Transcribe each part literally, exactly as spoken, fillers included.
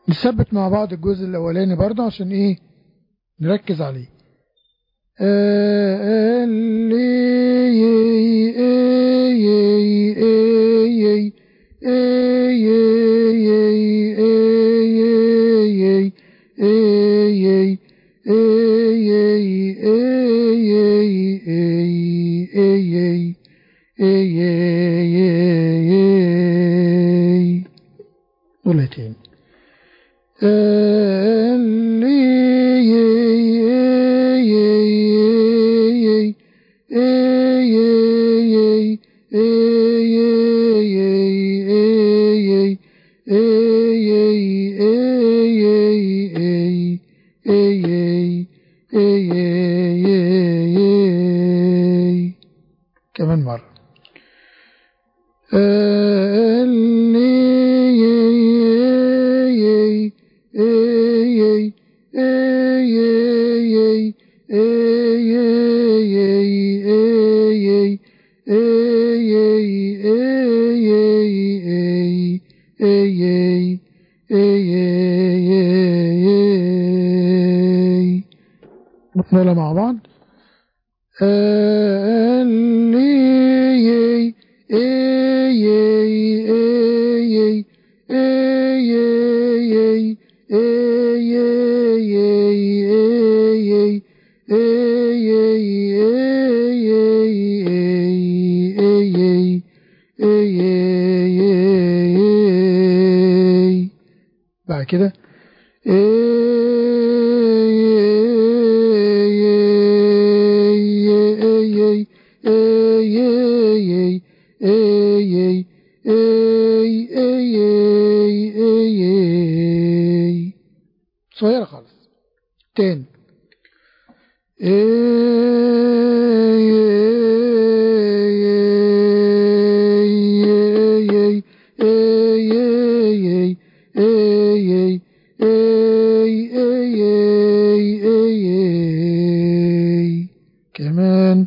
نثبت مع بعض الجزء الاولاني برضه عشان ايه نركز عليه. قولتين كمان مرة. نقولها مع بعض. بعد كده صغيرة خالص. تاني كمان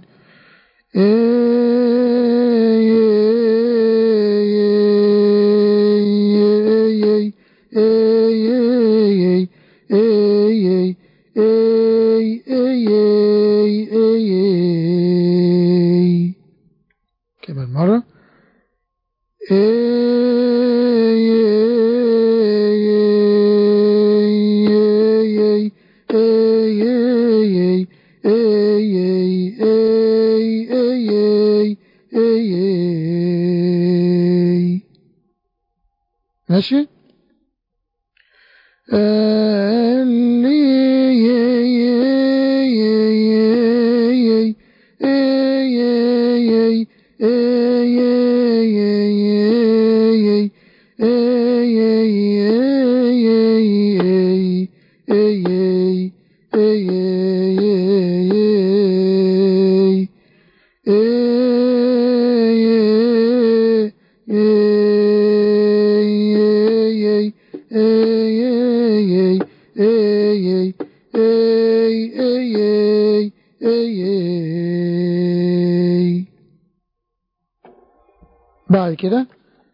كمان مرة. ماشي. بعد كده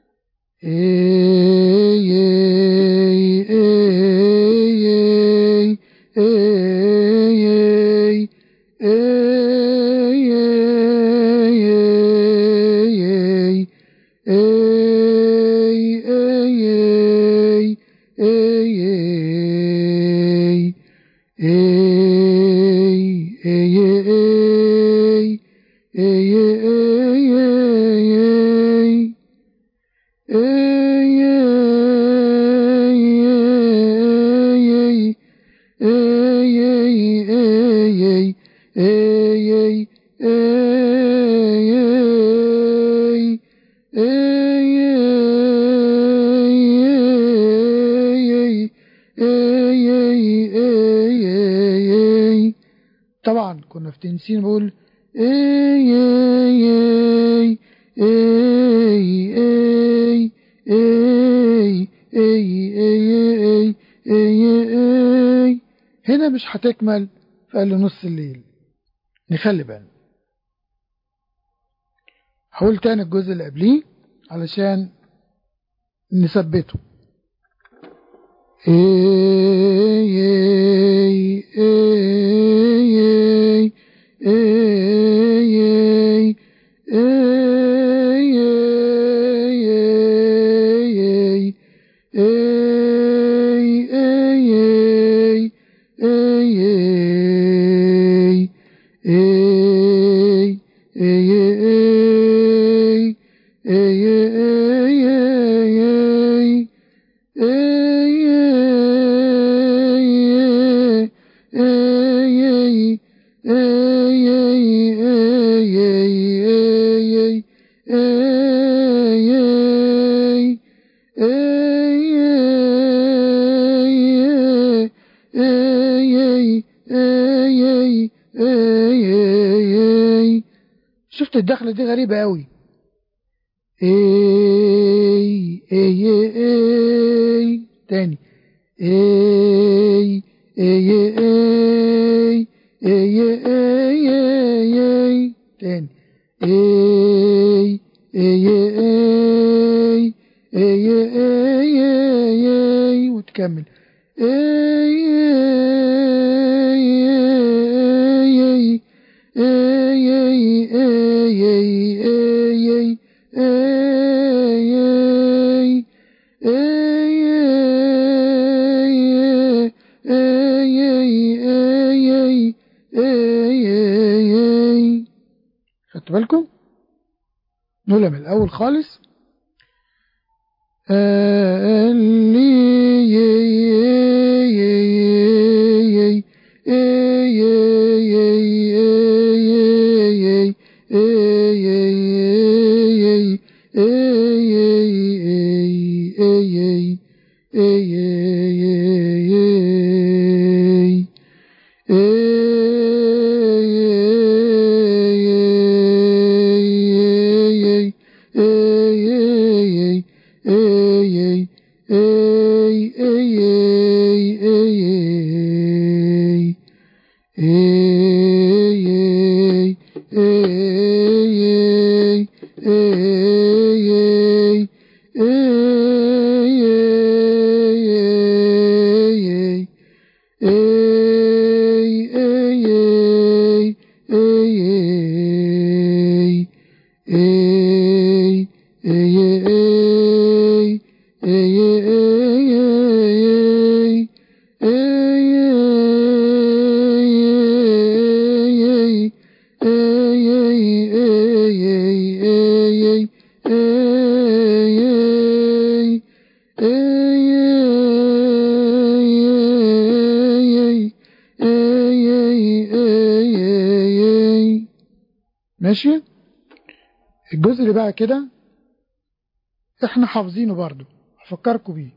طبعا كنا في تنسين بقول اي اي اي اي اي اي اي اي. هنا مش هتكمل في قال نص الليل. نخلي بالنا. هقول تاني الجزء اللي قبليه علشان نثبته. اي اي اي شفت الدخلة دي غريبة قوي. اي اي اي تاني. اي اي اي اي اي اي تاني. اي اي اي اي اي اي وتكمل. اي اي خدتوا بالكم؟ نقولها من الأول خالص. ماشي. الجزء اللي بقى كده احنا حافظينه برضو، هفكركم بيه.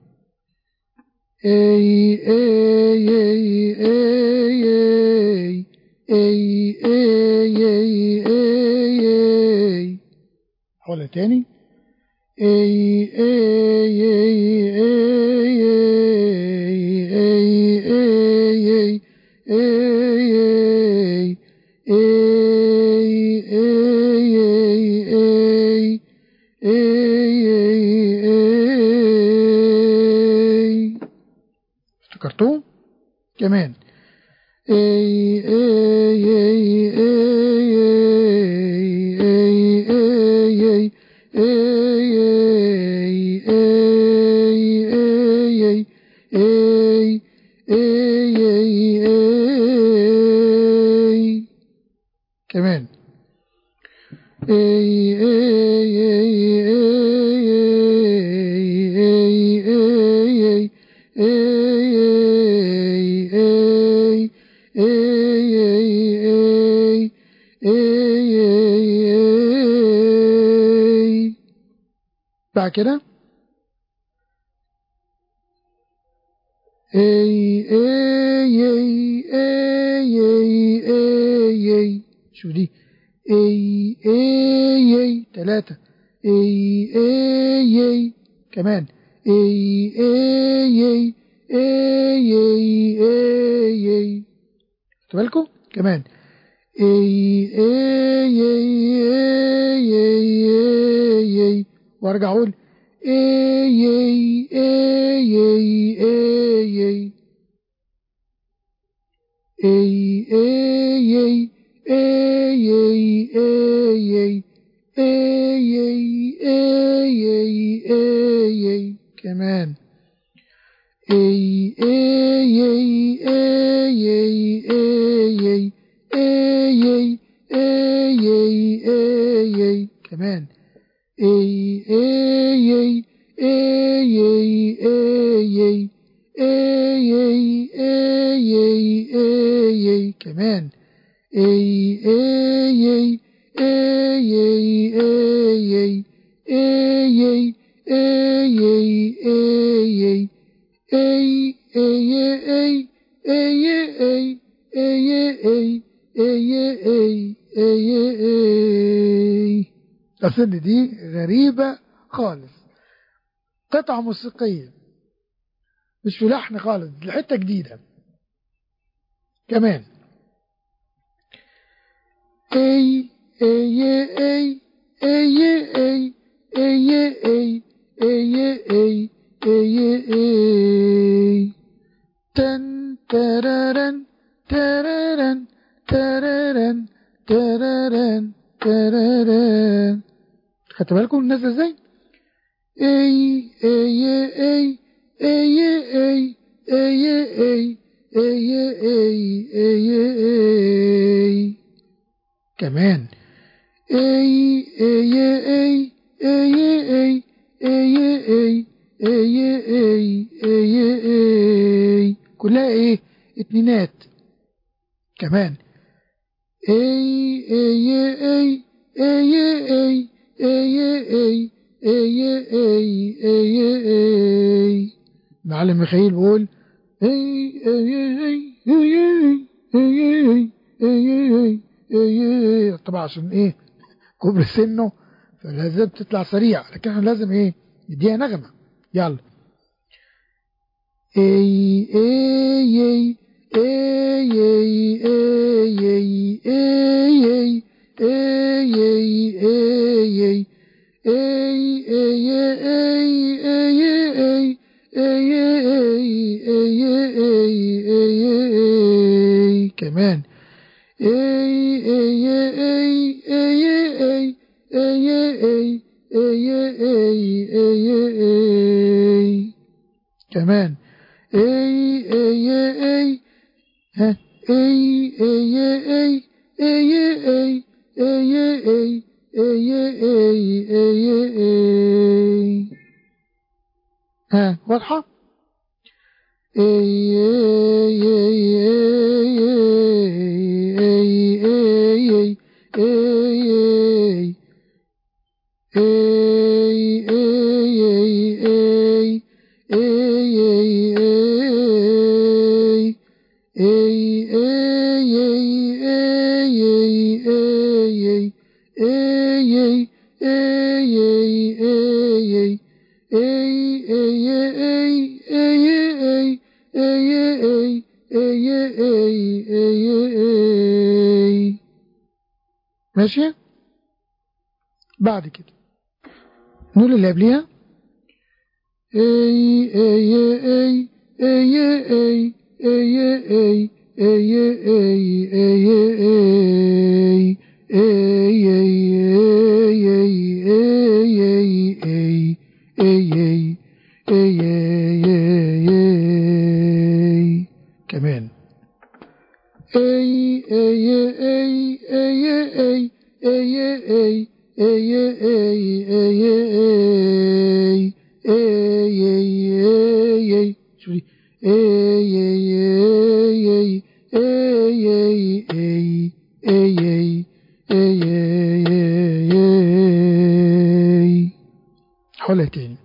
اي اي اي اي اي اي اي اي حولها تاني. اي اي اي اي اي اي افتكرتوه كمان. اي اي اي اي كمان. بعد كده اي اي اي اي اي شو دي؟ اي اي اي تلاتة. اي اي اي كمان. اي اي اي اي اي اي خدتوا بالكم كمان. اي اي اي اي اي وارجع اقول اي اي اي اي اي اي اي اي اي اي كمان اي اي اي اي اي اي اي اي كمان اي اي اي اي اي اي كمان اي اي اي اي اي اي اي اي اي اي اي اي اي الأصل دي غريبة خالص، قطعة موسيقية مش في لحن خالص، دي حتة جديدة كمان اي اي اي اي اي اي اي اي اي اي تن ترارن ترارن ترارن ترارن ترارن. خدت بالكم نازله ازاي؟ اي اي اي اي اي اي اي اي اي اي كمان اي اي اي اي اي اي اي اي اي كلها ايه؟ اتنينات كمان اي اي اي اي اي اي اي اي معلم ميخائيل بيقول اي اي اي اي اي اي طبعا عشان ايه؟ كبر سنه فلازم تطلع سريع، لكن احنا لازم ايه؟ نديها نغمة. يلا اي اي اي اي اي اي اي اي اي كمان اي اي اي اي اي اي اي كمان اي اي اي ها اي اي اي اي اي اي اي اي اي ها واضحة؟ اي اي اي اي اي ماشي. بعد كده نقول اللي قبليها اي اي اي اي اي اي اي اي اي اي اي اي كمان اي اي اي اي اي اي اي اي اي اي شوفي اي اي اي اي اي اي اي حولها تاني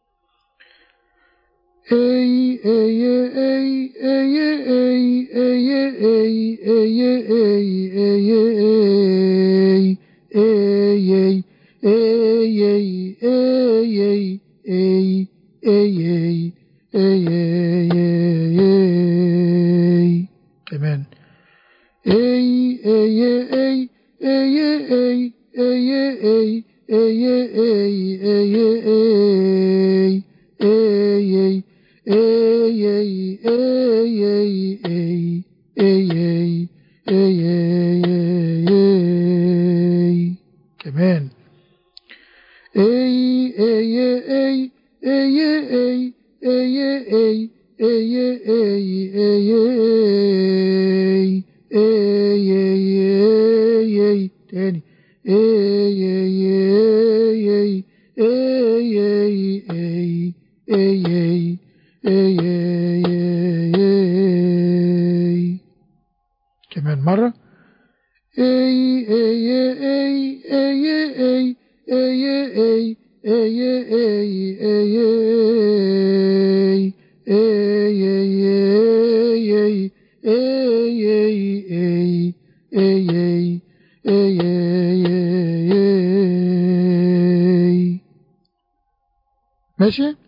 اي اي اي اي اي اي اي اي اي اي اي اي اي اي اي كمان اي اي اي اي اي اي اي اي اي كمان اي اي اي اي اي اي اي اي اي اي اي تاني اي اي اي اي اي اي اي كمان مرة اي اي اي اي اي اي اي اي اي اي ماشي.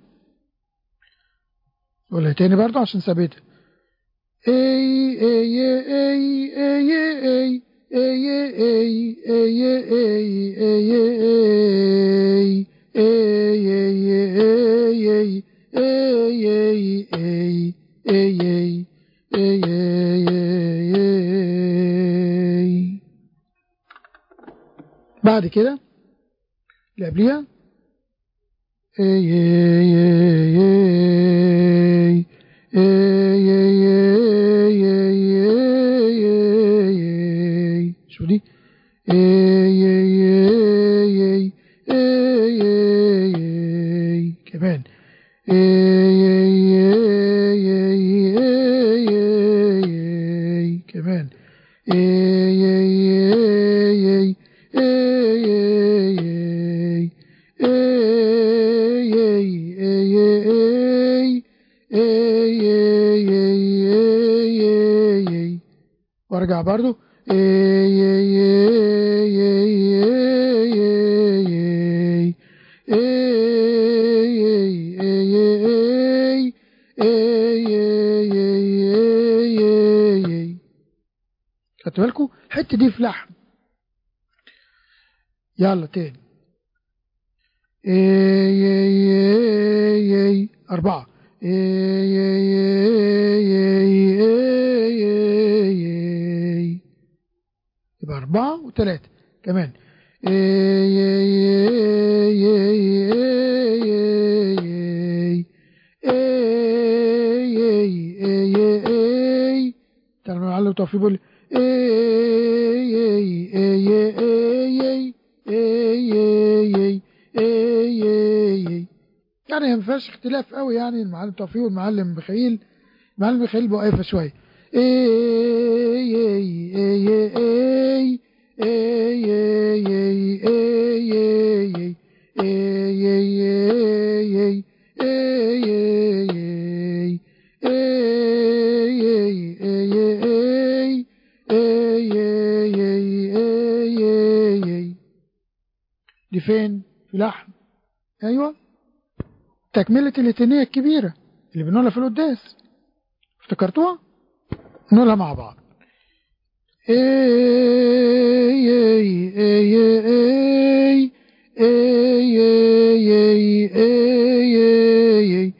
قولها تاني برضو عشان ثابتة. اي اي اي اي اي اي اي اي اي اي اي بعد كده اللي قبليها اي اي اي شو دي كمان كمان وارجع برضو خدتوا بالكم الحته دي في لحن. يلا تاني اي اي اي اي أربعة اي اي اي اي اي يبقى أربعة وثلاثة كمان اي اي اي اي اي تعالوا نعلم توفيق بيقول اي اي اي اي اي اي يعني ما فيهاش اختلاف قوي يعني المعلم توفيق والمعلم بخيل. المعلم بخيل بوقفه شويه اي اي اي اي دي فين في لحن. ايوه تكملة الاتنية الكبيرة اللي بنقولها في القداس افتكرتوها نقولها مع بعض. اي اي اي اي اي اي اي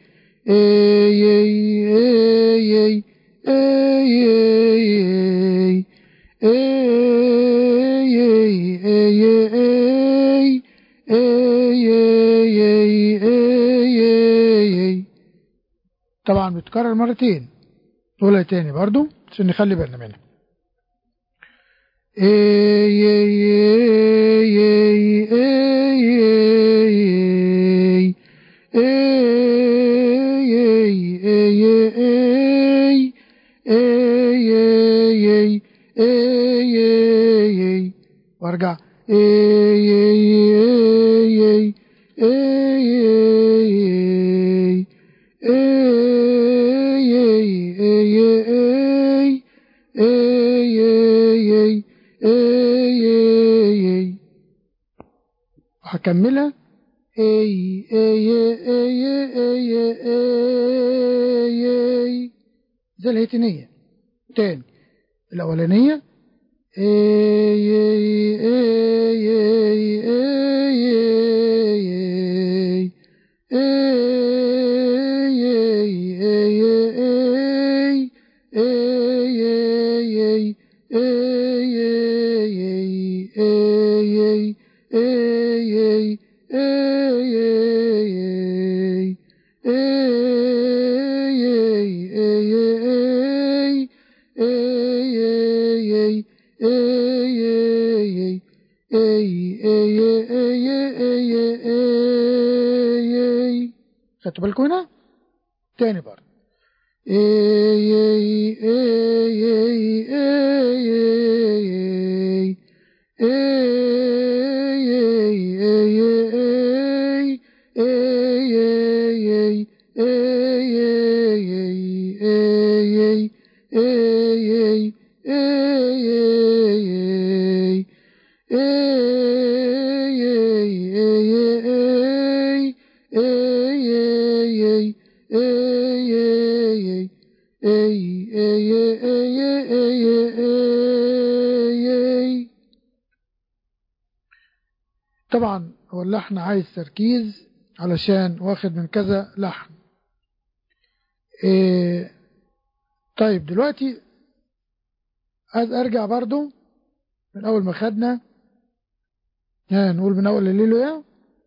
طبعا بتكرر مرتين. نقولها تاني برضو عشان نخلي بالنا منها. اي اي اي اي وارجع هكملها اي اي اي اي اي زي الهيتينية تاني. الأولانية اي اي اي اي اي خدتوا بالكم هنا تاني برضه طبعا هو اللحن عايز تركيز علشان واخد من كذا لحن. إيه طيب دلوقتي عايز ارجع برضو من اول ما خدنا، ها نقول من اول الليلويا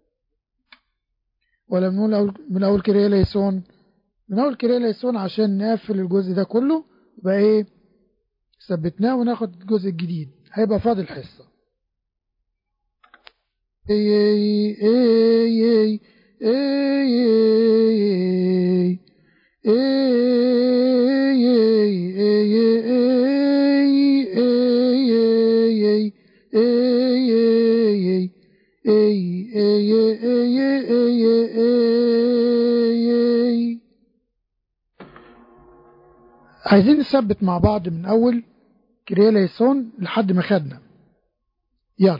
ولا من اول من اول كيريا ليسون؟ من اول كيريا ليسون عشان نقفل الجزء ده كله يبقى ايه ثبتناه وناخد الجزء الجديد، هيبقى فاضل حصة. اي اي اي اي عايزين نثبت مع بعض من اول كيريا ليسون لحد ما خدنا. يلا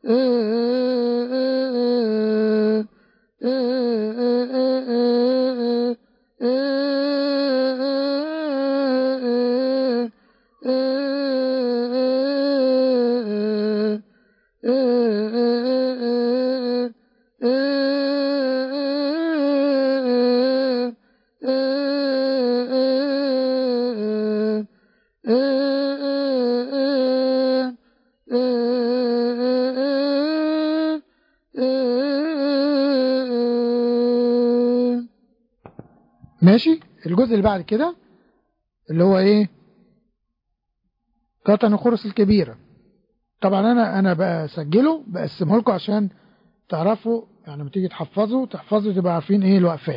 ماشي. الجزء اللي بعد كده اللي هو ايه؟ قطع الخرس الكبيرة. طبعا انا انا بسجله بقسمه لكم عشان تعرفوا، يعني لما تيجي تحفظوا تحفظوا تبقى عارفين ايه الوقفات.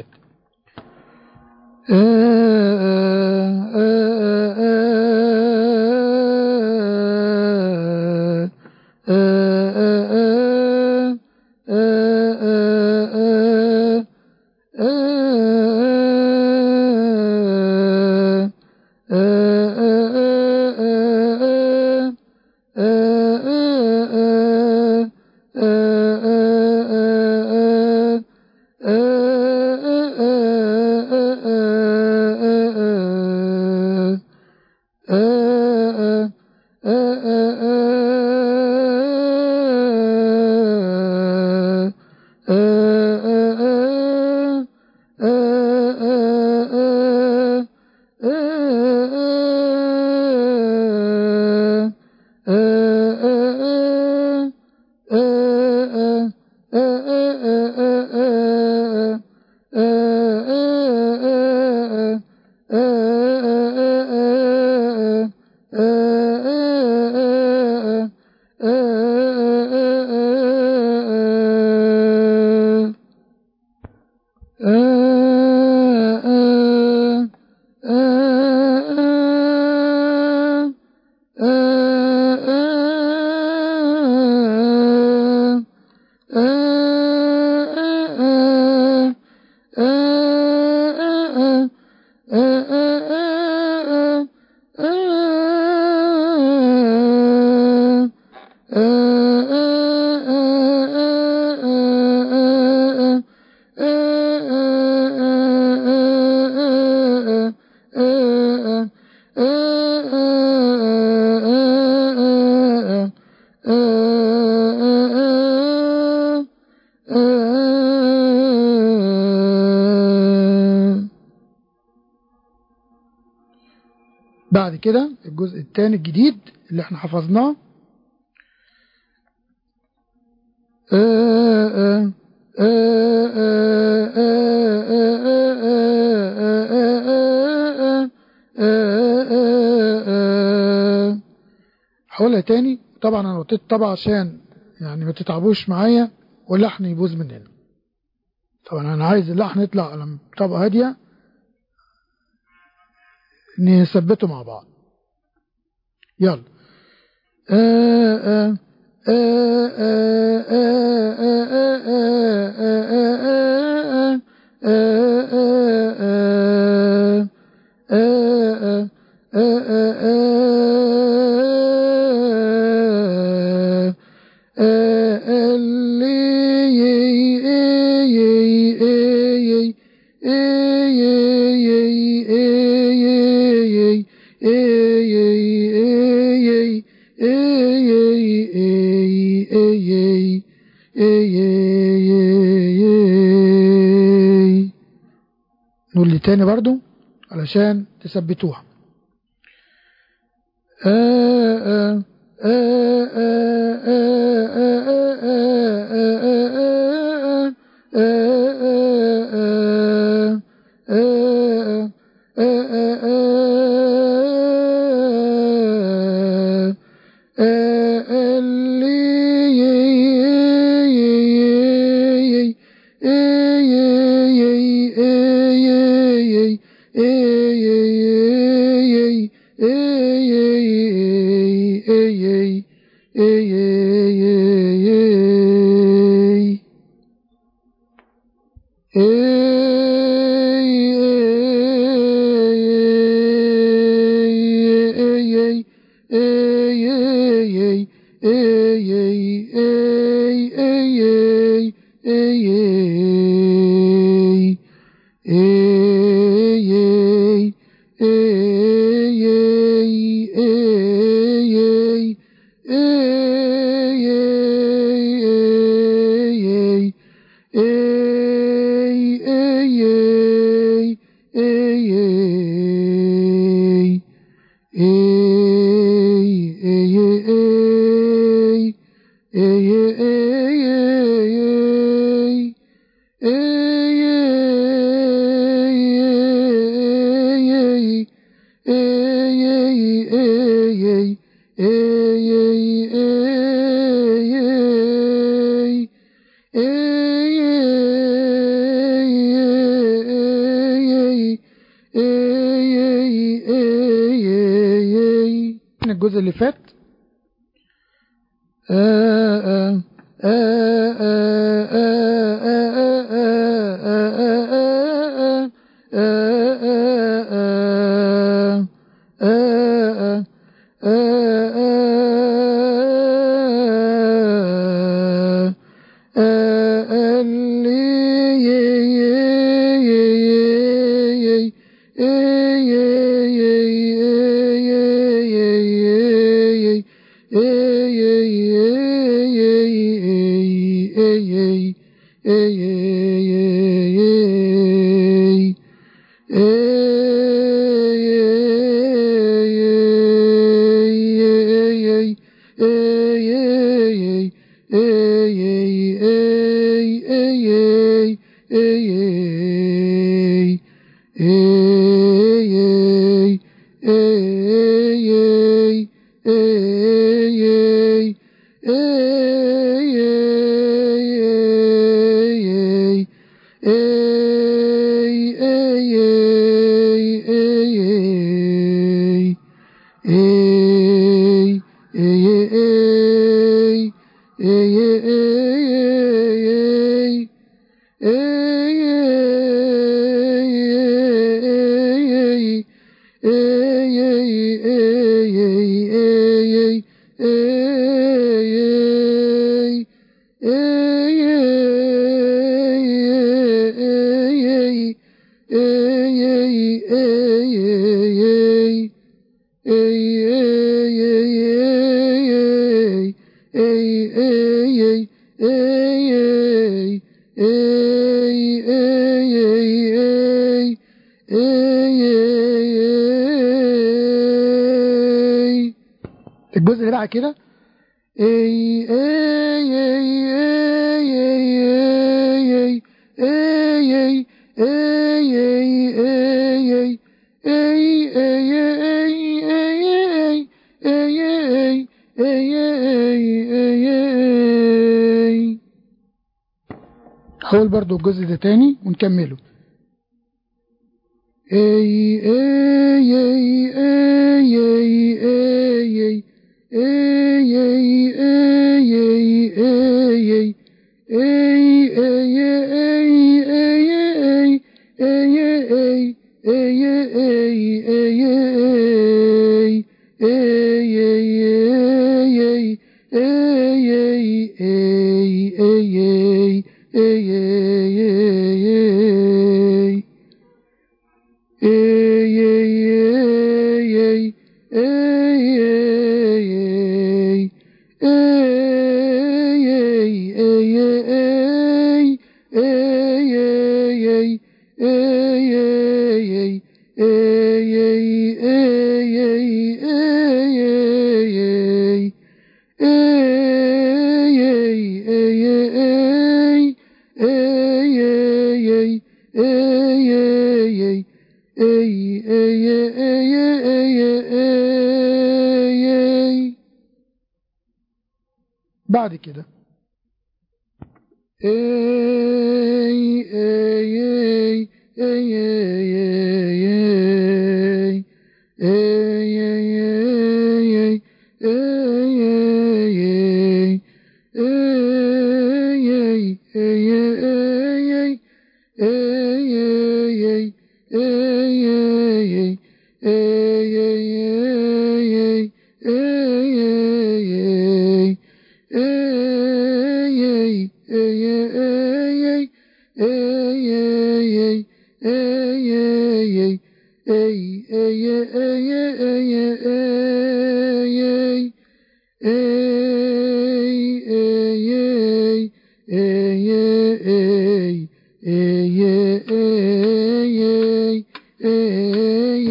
بعد كده الجزء الثاني الجديد اللي احنا حفظناه هقولها تاني. طبعا انا قلت طبعا عشان يعني ما تتعبوش معايا واللحن يبوظ مننا. طبعا انا عايز اللحن يطلع على طبقة هادية نثبته مع بعض. يلا. آآ آآ نقول لي تاني برضو علشان تثبتوها. آآ آآ الجزء اللي فات الجزء اللي بعد كده حاول برضو الجزء ده تاني ونكمله. اي اي اي اي اي بعد كده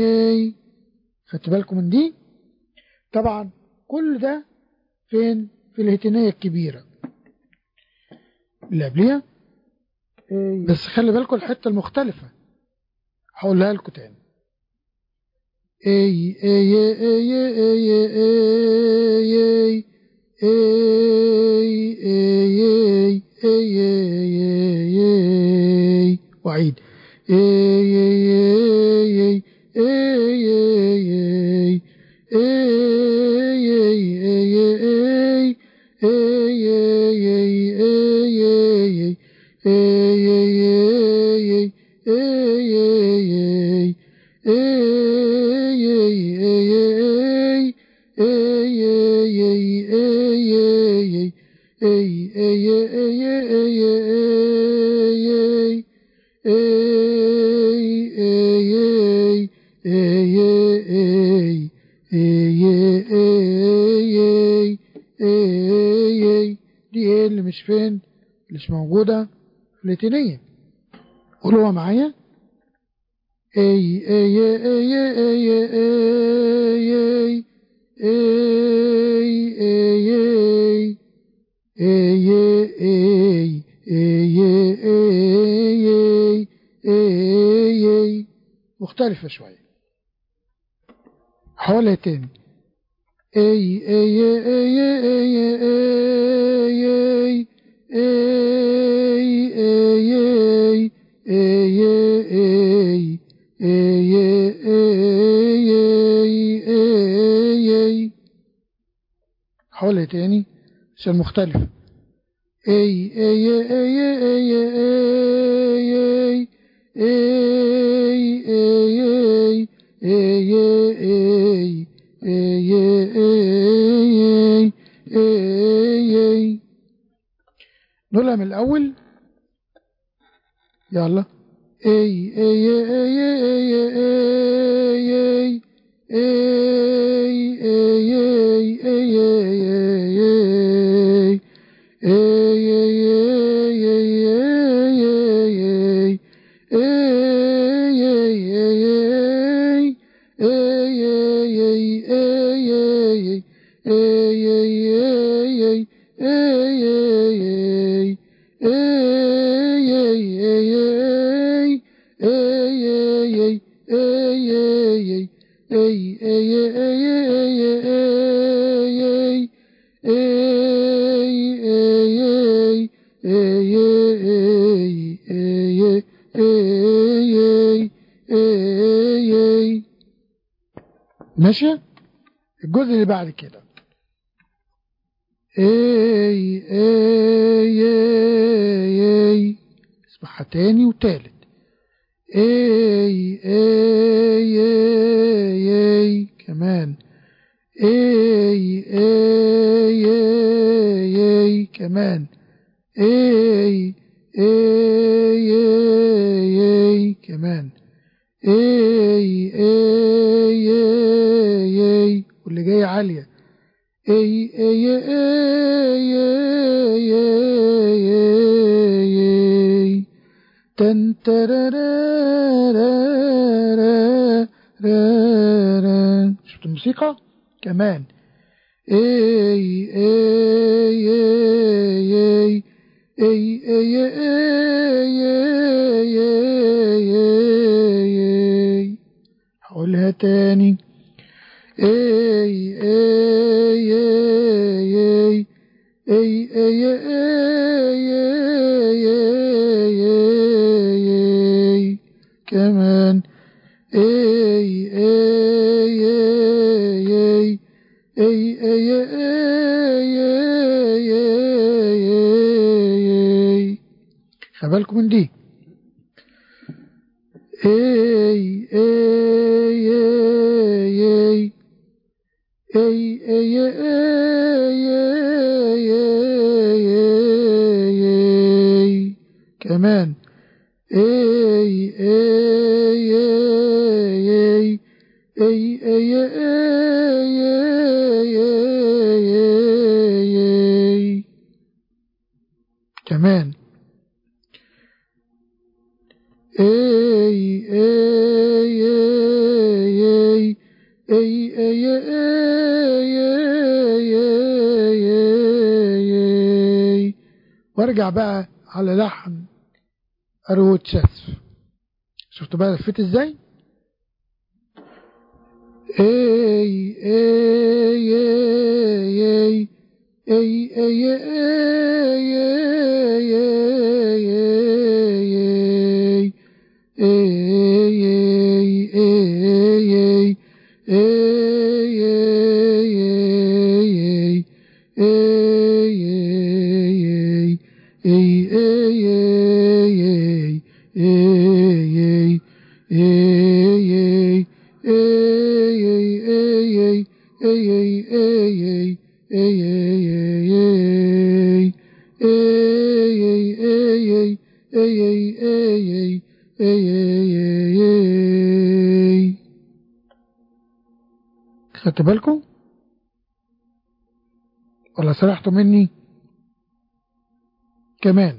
خدت بالكم من دي؟ طبعا كل ده فين؟ في الهتينية الكبيرة اللي قبليها. بس خلي بالكم الحتة المختلفة هقولها لكم تاني. اي اي اي اي اي اي اي اي اي وعيد اي اي اي اي دي اللي مش فين، مش موجودة في اللاتينية. قولوها معايا. اي اي اي اي اي اي اي اي اي اي مختلفة شوية. حولها تاني. اي اي اي اي اي اي اي اي اي حولها تاني عشان مختلف. اي اي اي اي اي اي اي اي اي نقولها من الاول. يلا. اي اي اي اي اي اي ماشي. الجزء اللي بعد كده اي اي اي اسمعها تاني وتالت. اي اي اي كمان. اي اي اي كمان. اي اي اي كمان. اي اي اي واللي جاي عالية. اي اي اي اي اي تن ترارارارارارا. شفت الموسيقى كمان. اي اي اي اي اي اي اي هقولها تاني. اي اي اي اي اي اي كمان. اي اي اي اي اي خبالكم من دي. اي اي اي اي اي اي كمان. اي اي اي اي اي كمان. اي اي اي اي اي اي وارجع بقى على لحن روتشاتسو. شفتوا بقى لفيت ازاي؟ اي اي اي اي اي خدت بالكم ولا سرحتوا مني؟ كمان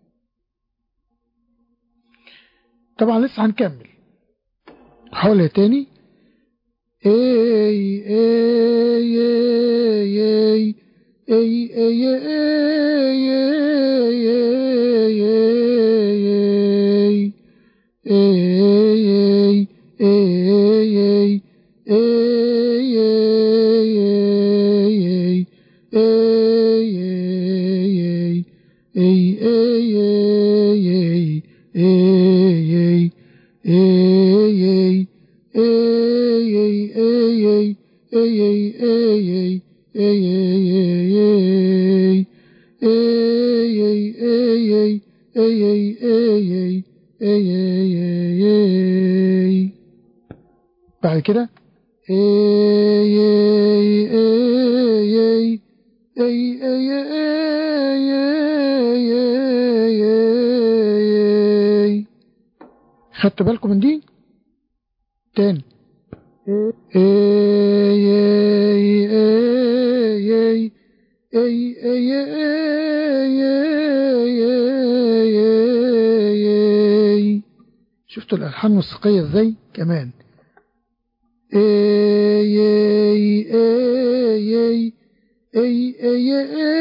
طبعا لسه هنكمل. حاولها تاني. اي اي اي اي اي بعد كده خدتوا بالكم من دي؟ تاني. شفتوا الألحان الموسيقية ازاي؟ كمان اي اي اي اي اي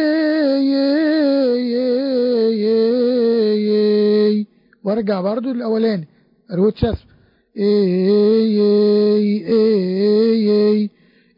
اي وارجع برضو للاولاني روتشاتسو. اي اي اي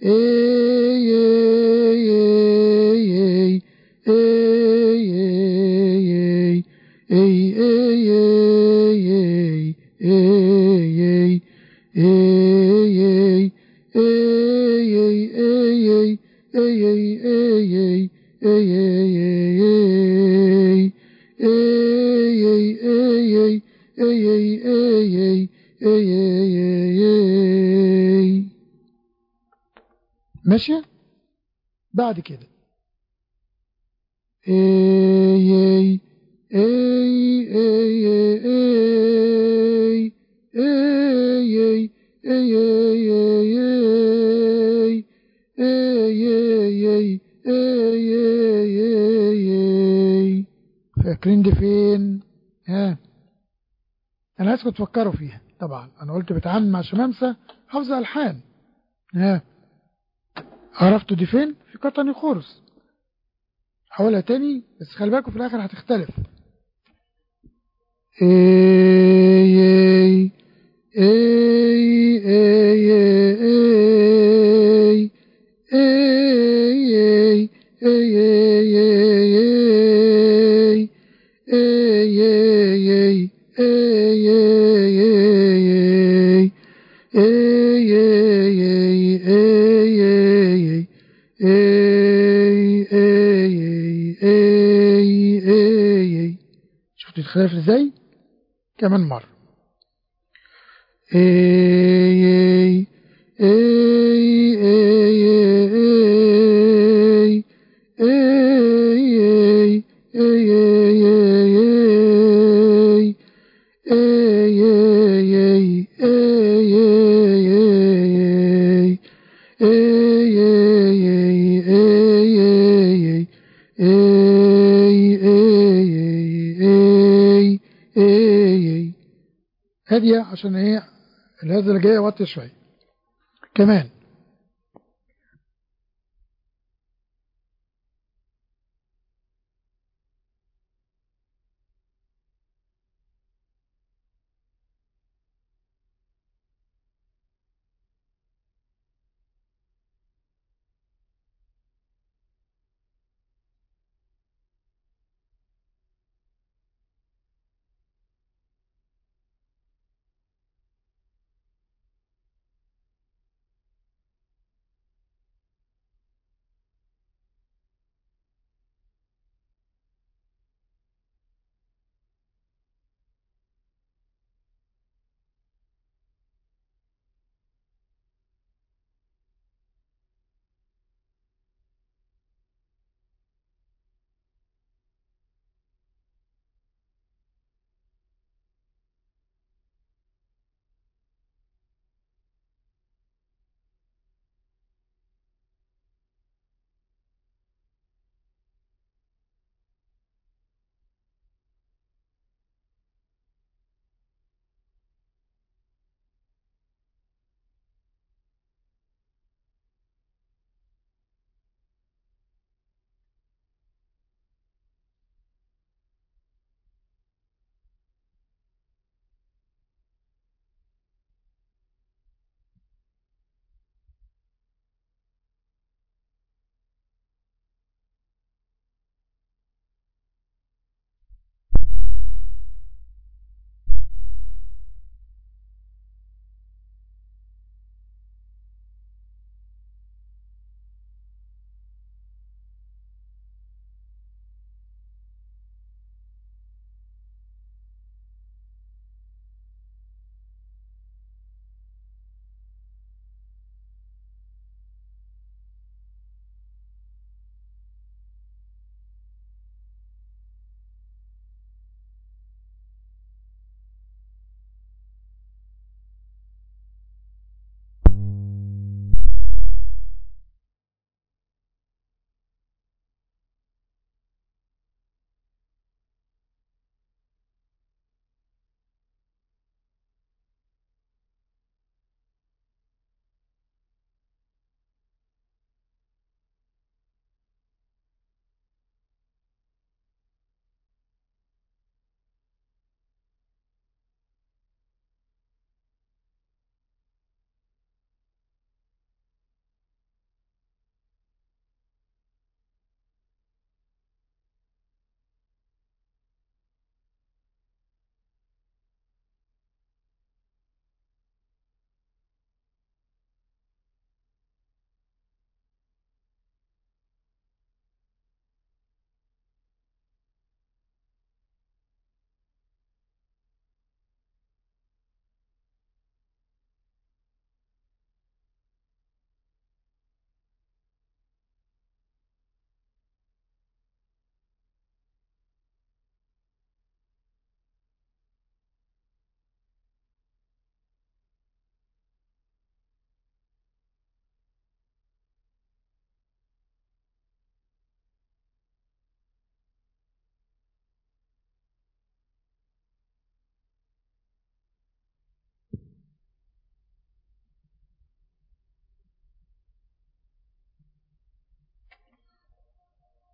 ماشية. بعد كده اي اي اي اي اي اي فاكرين دي فين؟ ها انا عايزكم تفكروا فيها. طبعا انا قلت بتعامل مع شمامسة حافظ الحان. ها عرفتوا دي فين؟ في قطني خورس. حاولها تاني بس خلي بالكم في الاخر هتختلف. اي اي اي اي اي شفتوا الخلاف ازاي؟ كمان مرة. اي اي هادية عشان هي الهزة اللي جاية واطية شوية. كمان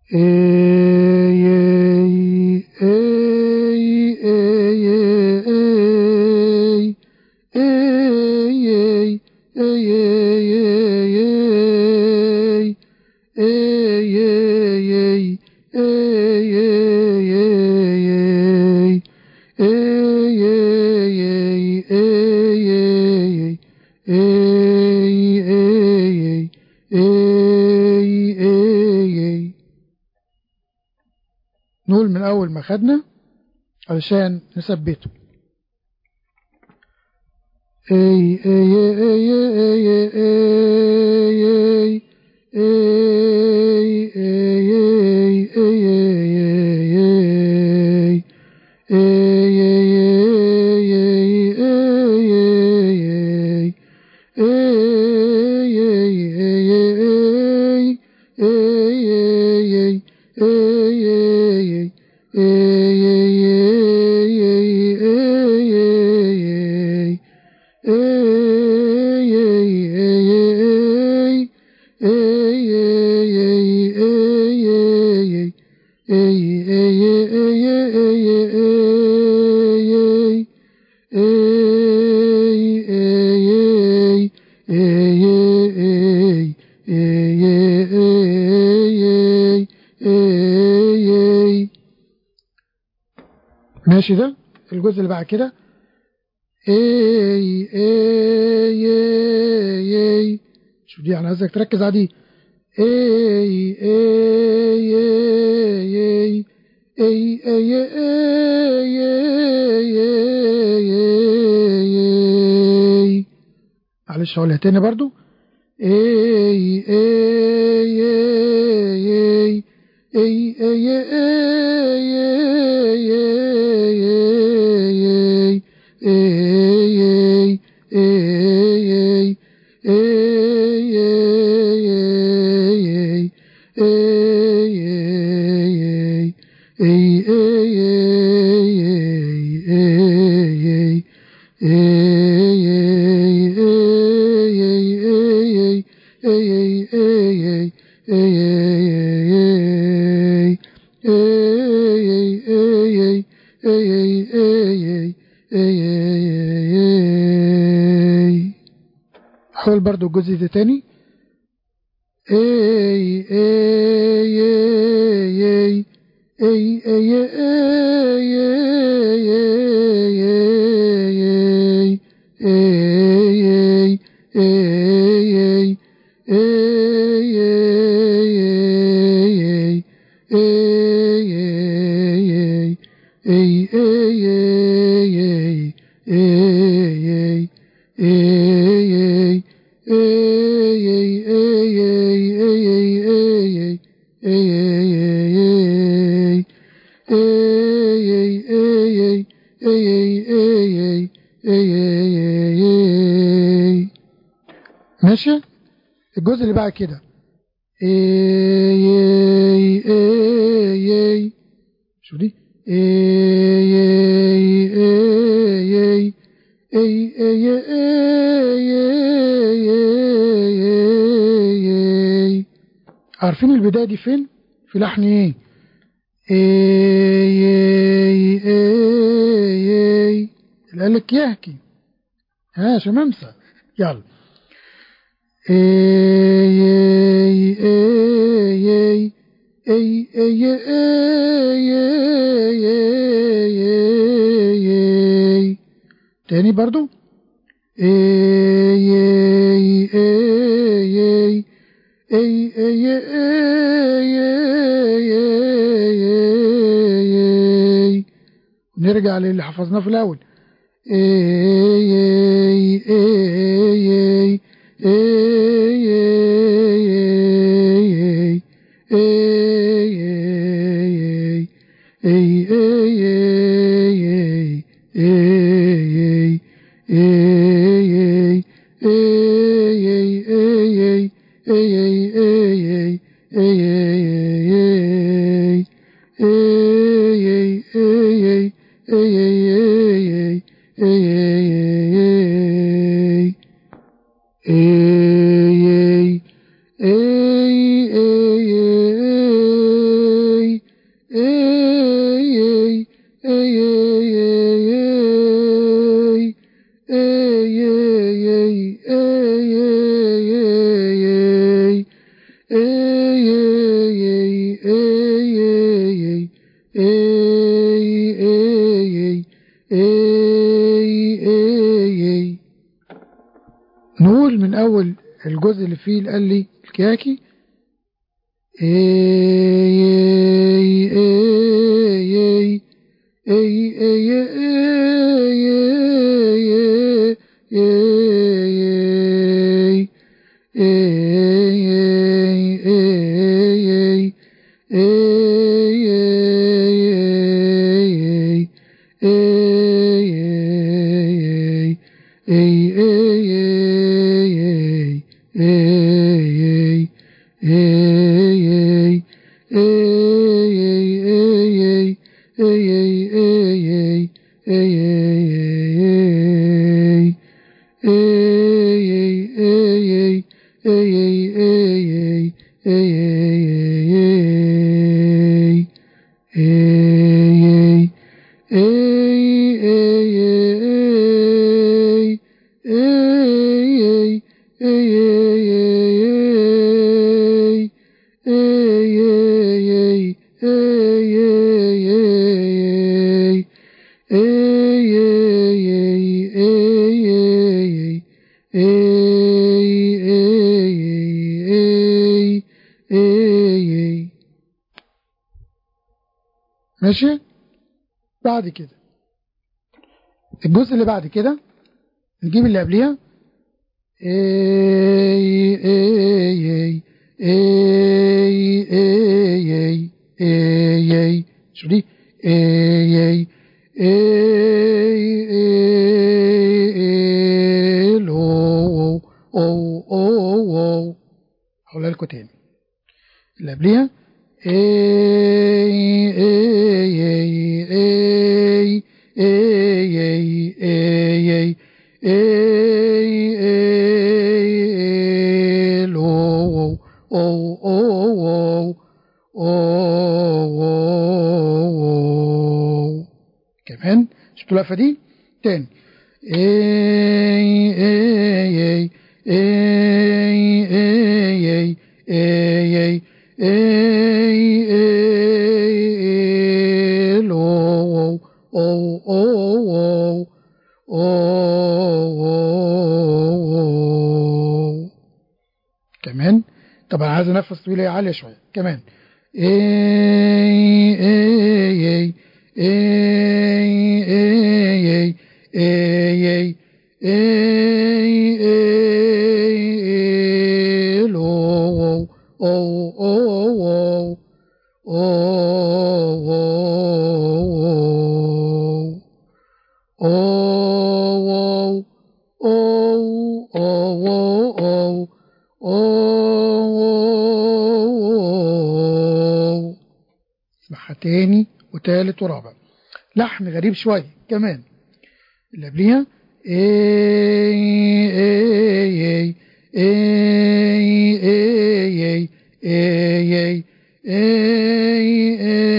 اي اي اي اي نقول من أول ما خدنا علشان نثبته. اي اي اي اي اي ماشي. ده الجزء اللي بعد كده اي اي اي. شوف دي انا عايزك تركز على دي. اي اي اي اي اي اي. معلش هقولها تاني برضو. اي اي اي اي حاول برضو الجزء ده تاني. اي اي اي اي اي ماشي. الجزء اللي بعد كده اي اي اي اي. شوف دي اي اي اي اي اي اي. عارفين البداية دي فين؟ في لحن ايه؟ اي اي اي اي. اللي قالك يحكي ها شمامسة. يلا اي اي اي اي اي اي. تاني برضو اي اي اي اي اي اي. نرجع للي حفظناه في الاول. اي اي اي اي اي نقول من أول الجزء اللي فيه اللي قال لي الكياكي ماشي. بعد كده الجزء اللي بعد كده نجيب اللي قبليها اي اي اي اي اي اي شو دي اي اي اي لو او او او هقولها لكم تاني اللي قبليها اي اي اي اي اي اي اي لو او او او كمان شفتوا الوقفه دي تاني اي اي اي اي اي اي لو او او او كمان. طبعا عايز انفس طويله عاليه شويه كمان اي اي اي اي اي اي اي لو او او اسمعها تاني وتالت ورابع. لحن غريب شوية كمان اللي قبليها اي اي اي اي اي اي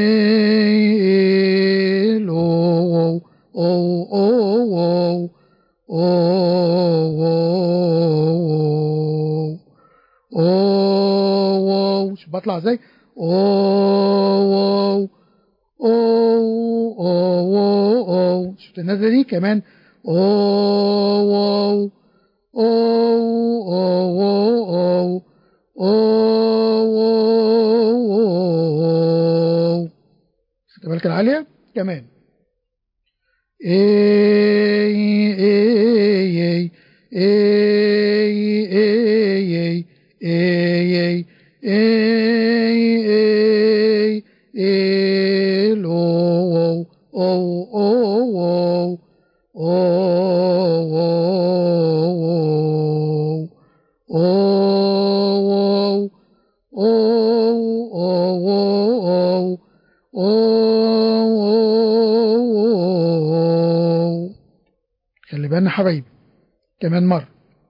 اي لو او او او شوف بطلع ازاي او او او او شفت النازله دي كمان او او او او او خدت بالك العاليه كمان اي اي اي اي اي اي اي اي لو او او او خلي بالنا حبايبي كمان مرة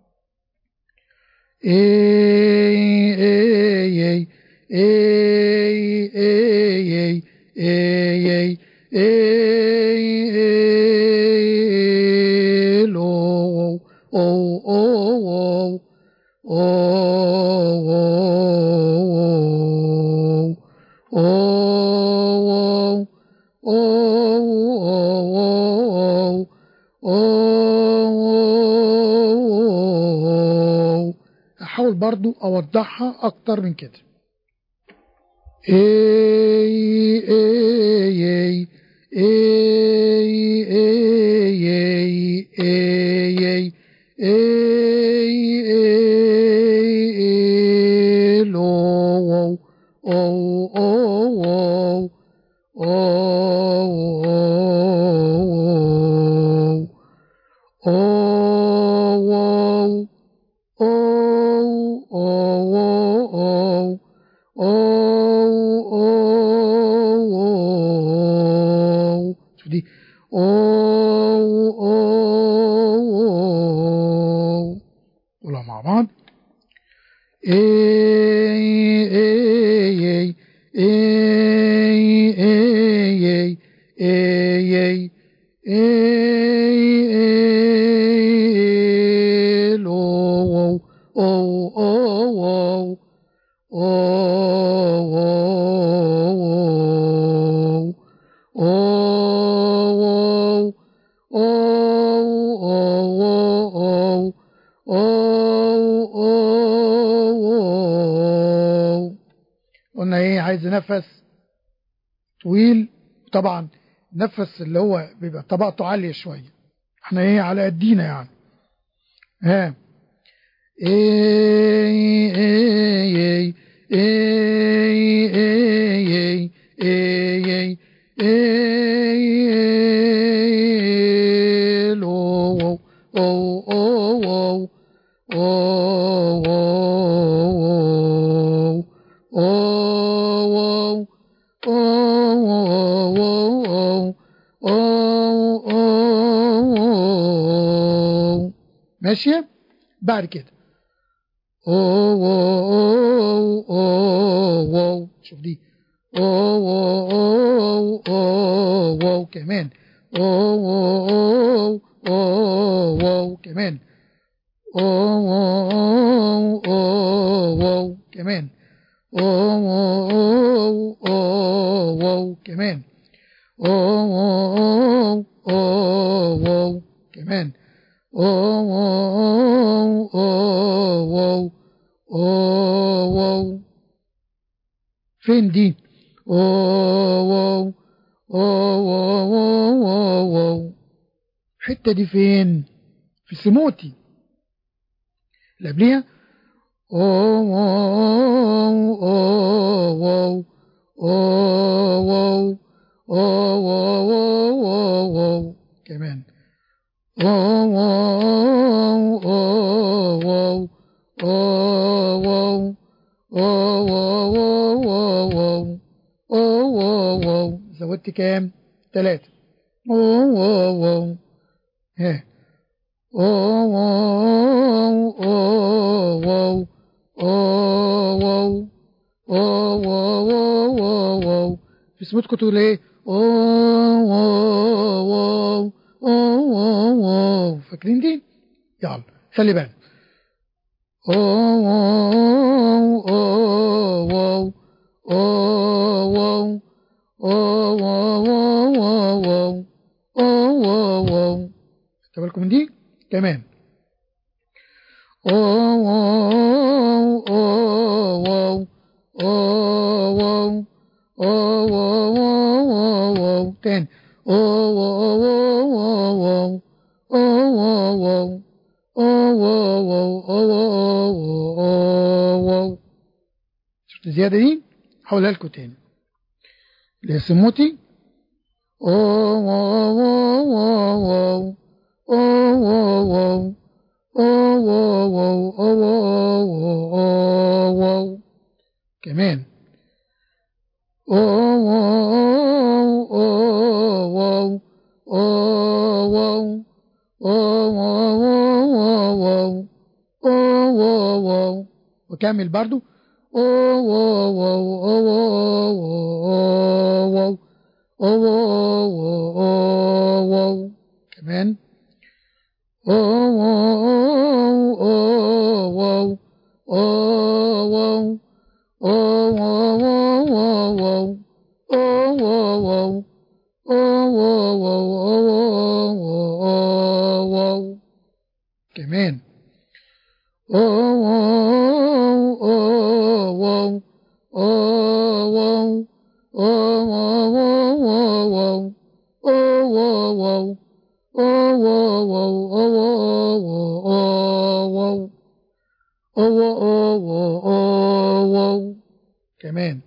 اي اي اي اي اي اي اي اي لو او او او او احاول برضو اوضحها اكتر من كده. اي اي اي اي اي اي اي لو او او شوف دي قولها مع بعض. اي اي اي اي اي اي لو او او قلنا ايه؟ عايز نفس طويل، طبعا نفس اللي هو بيبقى طبقته عالية شوية، احنا ايه على قدينا يعني. ها اي اي اي اي اي اي لو او او ماشية. بعد كده او او او او شوف دي او او او او كمان او او او او كمان او او او كمان او او او كمان او او كمان او او او فين دي؟ او او او الحته دي فين؟ في سموتي اللي قبليها او او او او او كمان او او او او زودت كام؟ ثلاثة. او او ها او او او او في سموتكم تقول ايه؟ او او فاكرين دي؟ يلا خلي بالك. خدوا بالكم من دي كمان. تاني شفت الزيادة دي؟ هقولها لكم تاني. اللي هي سموتي كمان وكمل برضو أو أو أو أو كمان أو أو أو أو أو أو أو كمان كمان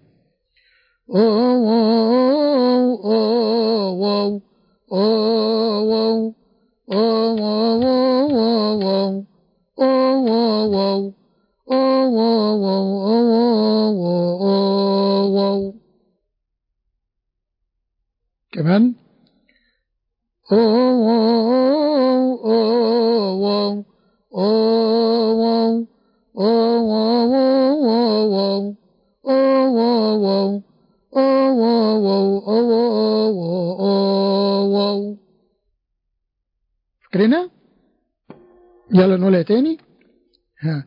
كمان فاكرينها؟ يلا نقولها تاني. ها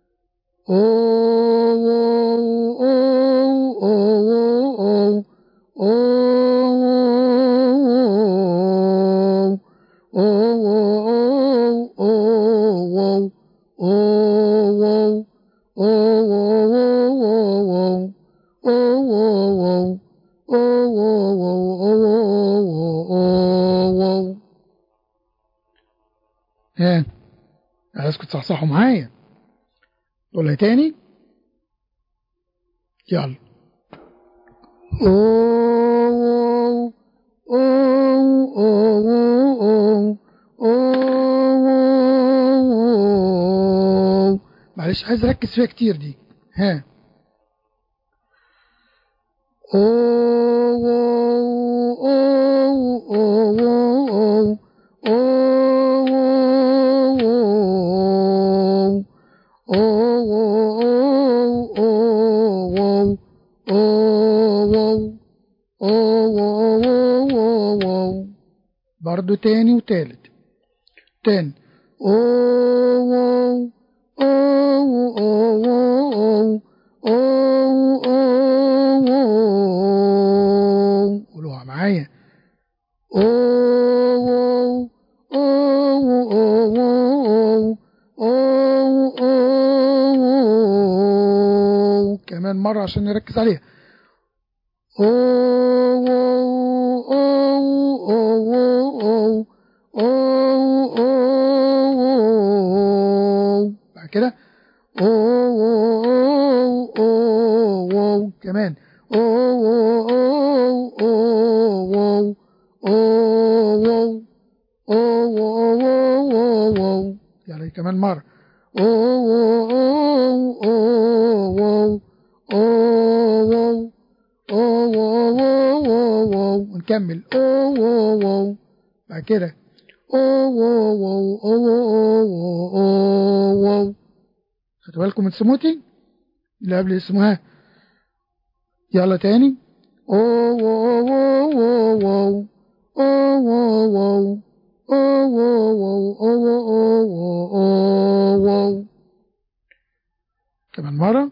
ها عايزكم تصحصحوا معايا. قولها تاني. يلا أوه أوه أوه أوه. معلش عايز اركز فيها كتير دي. ها أوه أوه أوه برضو تاني وتالت. تاني أوه أوه أوه أوه أوه. قولوها معايا. أوه أوه أوه أوه أوه. كمان مرة عشان نركز عليها. أوه أوه أوه أوه أوه. بعد كده أوه أوه أوه. كمان أوه أوه أوه أوه أوه أوه. يعني كمان مرة. أوه أوه أوه أوه أوه. ونكمل أوه. بعد كده أوه أوه. خدوا بالكم من سموتي اللي قبل اسمها. يلا تاني. أوه أوه أوه أوه أوه. كمان مرة.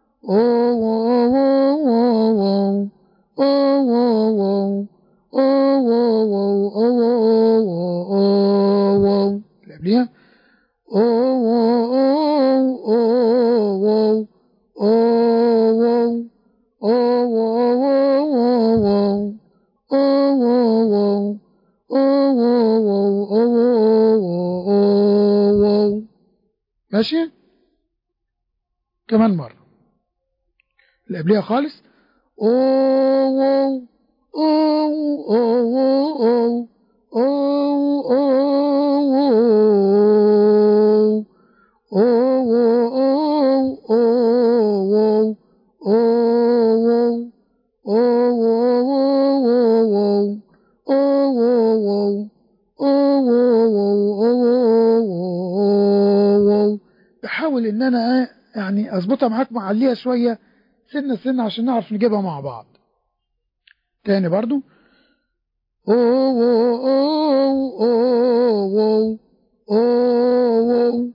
اللي قبليها. ماشي. كمان مرة اللي قبليها خالص. أوه أوه أوه أوه بحاول ان انا يعني اظبطها معاك معليها شوية سنة سنة عشان نعرف نجيبها مع بعض. تاني برضو. أو أو أو أو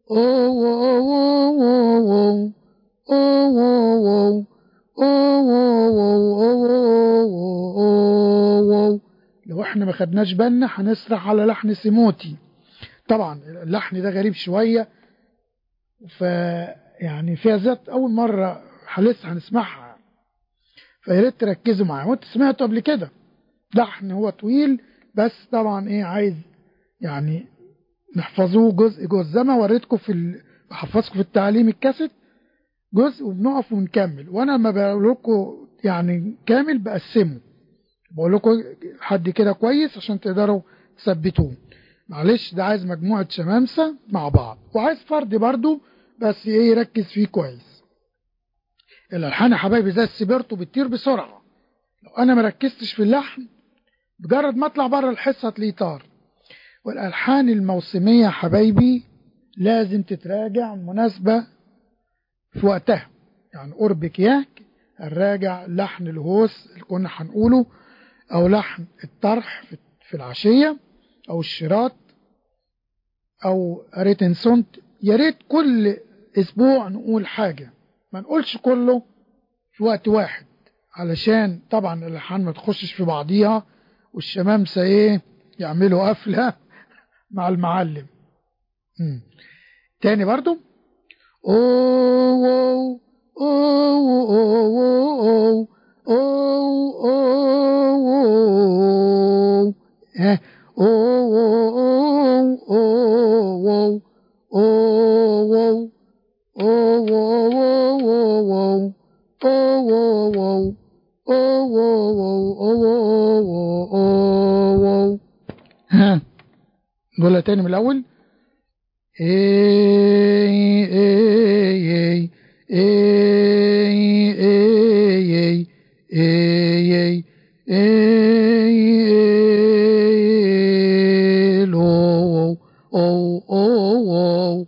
لو احنا ما خدناش بالنا هنسرح على لحن سيموتي. طبعا اللحن ده غريب شوية، ف يعني فيها ذات أول مرة لسه هنسمعها، فيا ريت تركزوا معايا. وانت سمعته قبل كده، لحن هو طويل بس طبعا ايه عايز يعني نحفظوه جزء جزء زي ما وريتكم في ال... بحفظكم في التعليم الكاسيت جزء وبنقف ونكمل، وانا لما بقول لكم يعني كامل بقسمه، بقول لكم حد كده كويس عشان تقدروا تثبتوه. معلش ده عايز مجموعة شمامسة مع بعض، وعايز فرد برضو بس ايه يركز فيه كويس. الالحان يا حبايبي زي السبيرتو بتطير بسرعة، لو انا مركزتش في اللحن بجرد ما اطلع بره الحصة هتلاقيه طار. والالحان الموسمية يا حبايبي لازم تتراجع مناسبة في وقتها، يعني قرب كياك هنراجع لحن الهوس اللي كنا هنقوله، او لحن الطرح في العشية، او الشراط، او ريتنسونت. يا ريت كل اسبوع نقول حاجة، ما نقولش كله في وقت واحد، علشان طبعا الالحان ما تخشش في بعضيها والشمامسة ايه يعملوا قفلة مع المعلم. مم. تاني برضو أوه أوه أوه أوه أوه أوه ها أوه أوه أوه أوه أوه ها نقولها تاني من الأول. اي اي اي اي اي اي لو او او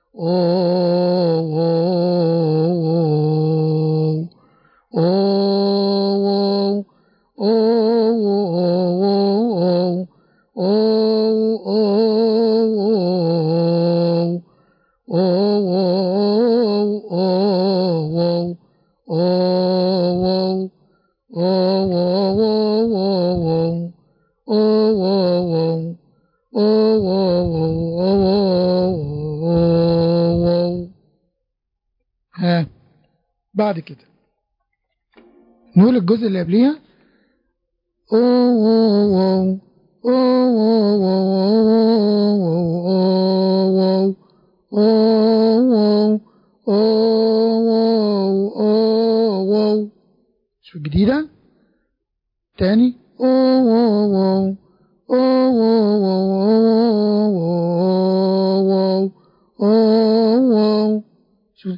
ها بعد كده نقول الجزء اللي قبليها شو جديدة تاني شو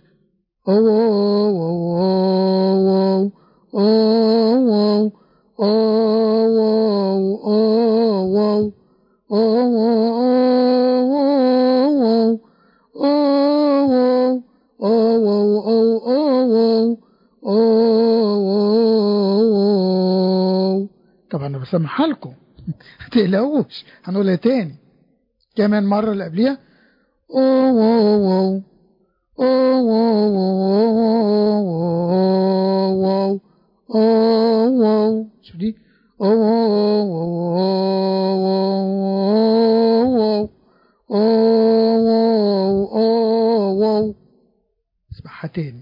طبعا انا بسمعها لكم ما تقلقوش، هنقولها تاني كمان مرة اللي قبليها شو دي اسمعها تاني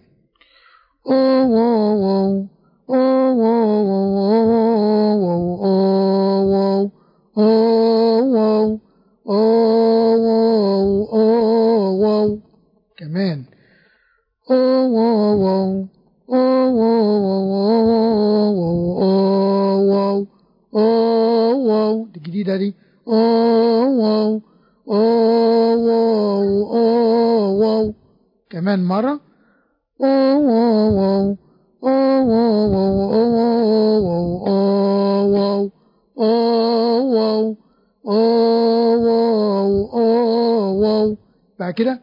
كمان دي جديدة دي كمان مرة بعد كده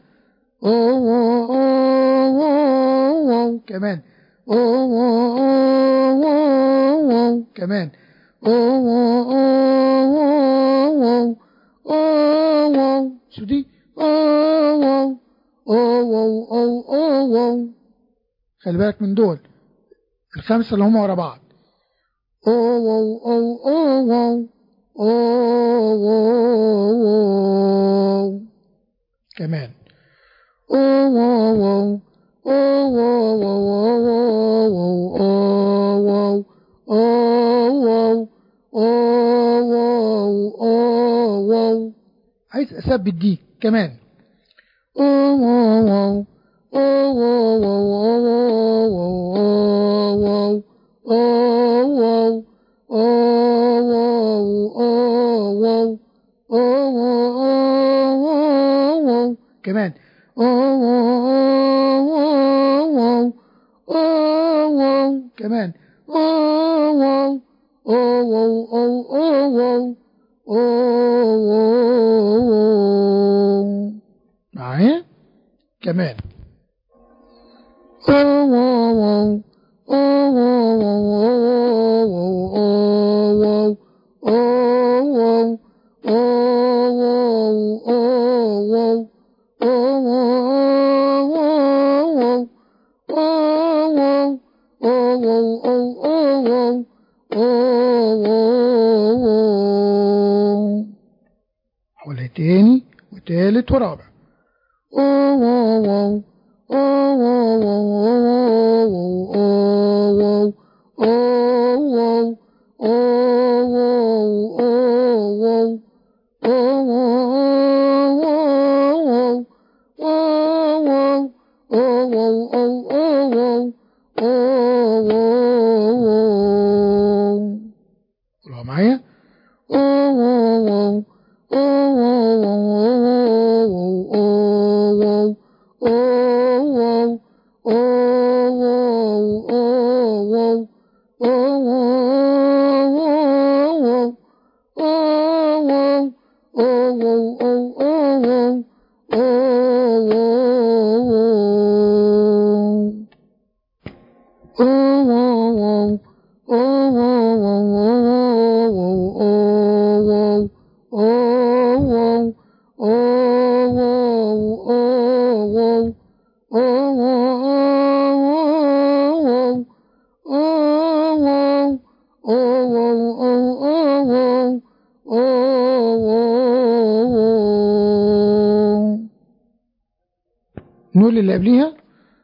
كمان كمان أو أو أو أو أو شو دي أو أو أو أو أو أو. خلي بالك من دول الخمسة اللي هم ورا بعض. أو أو أو أو أو أو أو كمان أو أو أو أو أو أو أو. عايز أثبت دي كمان. أو أو أو كمان كمان معايا كمان حولها تاني وتالت ورابع. قولوا معايا. نقول اللي قبليها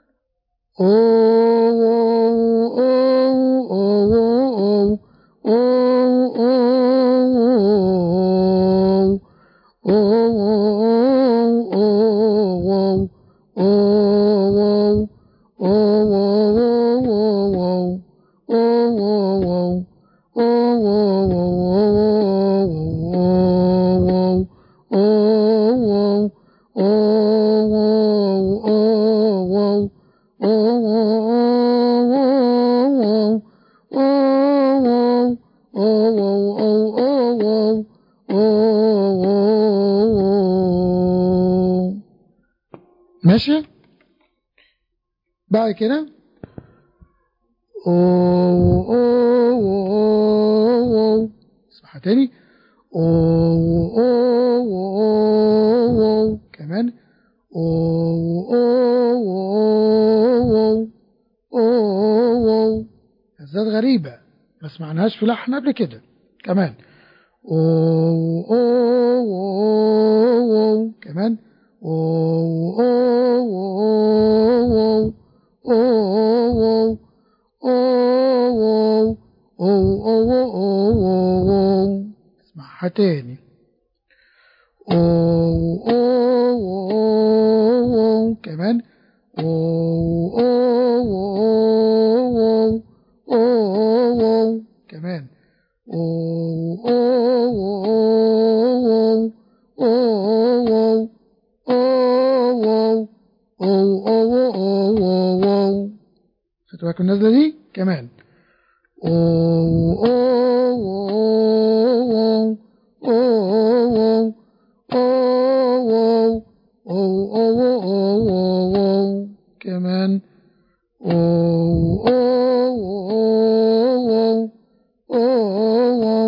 ماشي. بعد كده أو أو أو اسمعها تاني. أو أو أو كمان أو أو أو أو. هزات غريبة ما سمعناهاش في لحن قبل كده. كمان أو أو أو كمان أو أو أو أو أو أو. اسمعها تاني. أو أو أو كمان أو أو أو كمان أو أو أو أو أو. خدتوا بالكم النازلة دي كمان أو أو أو أو أو أو كمان أو أو أو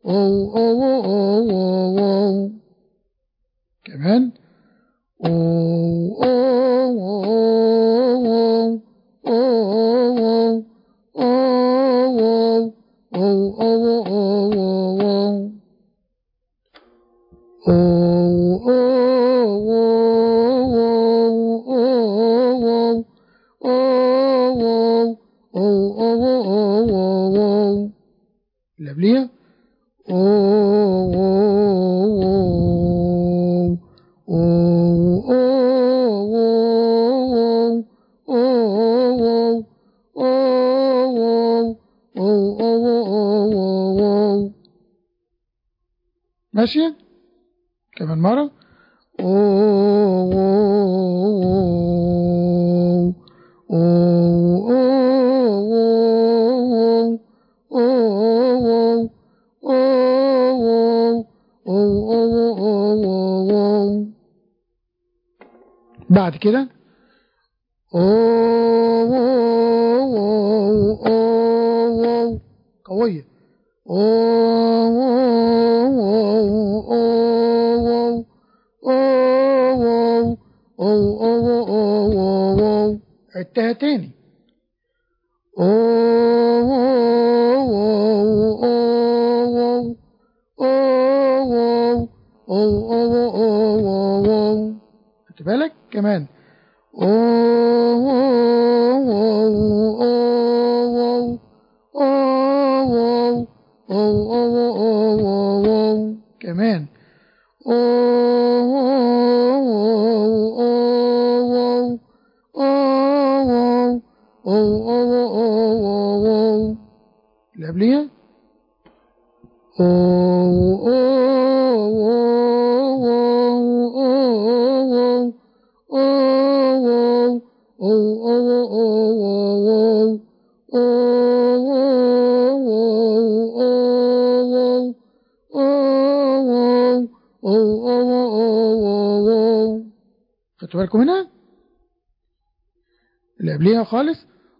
أو أو أو أو أو. كمان أو أو أو أو أو أو أو أو أو. اللي قبليها ماشي. كمان مرة بعد كده قوية عدتها تاني خدت بالك كمان كمان اللي قبليها خدتوا بالكم هنا اللي قبليها خالص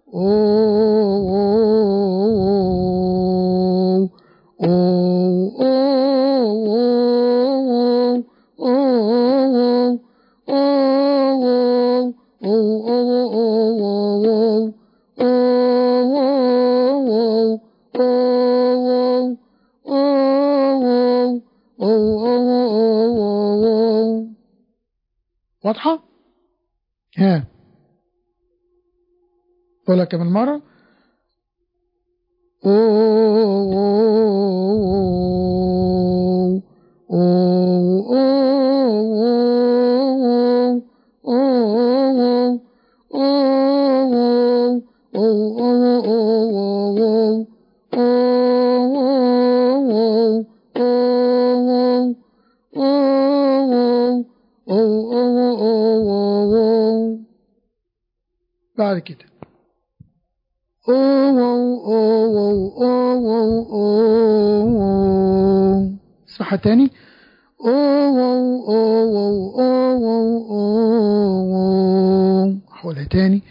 واضحة؟ ها قولها كمان مرة بعد كده اسمعها تاني احولها تاني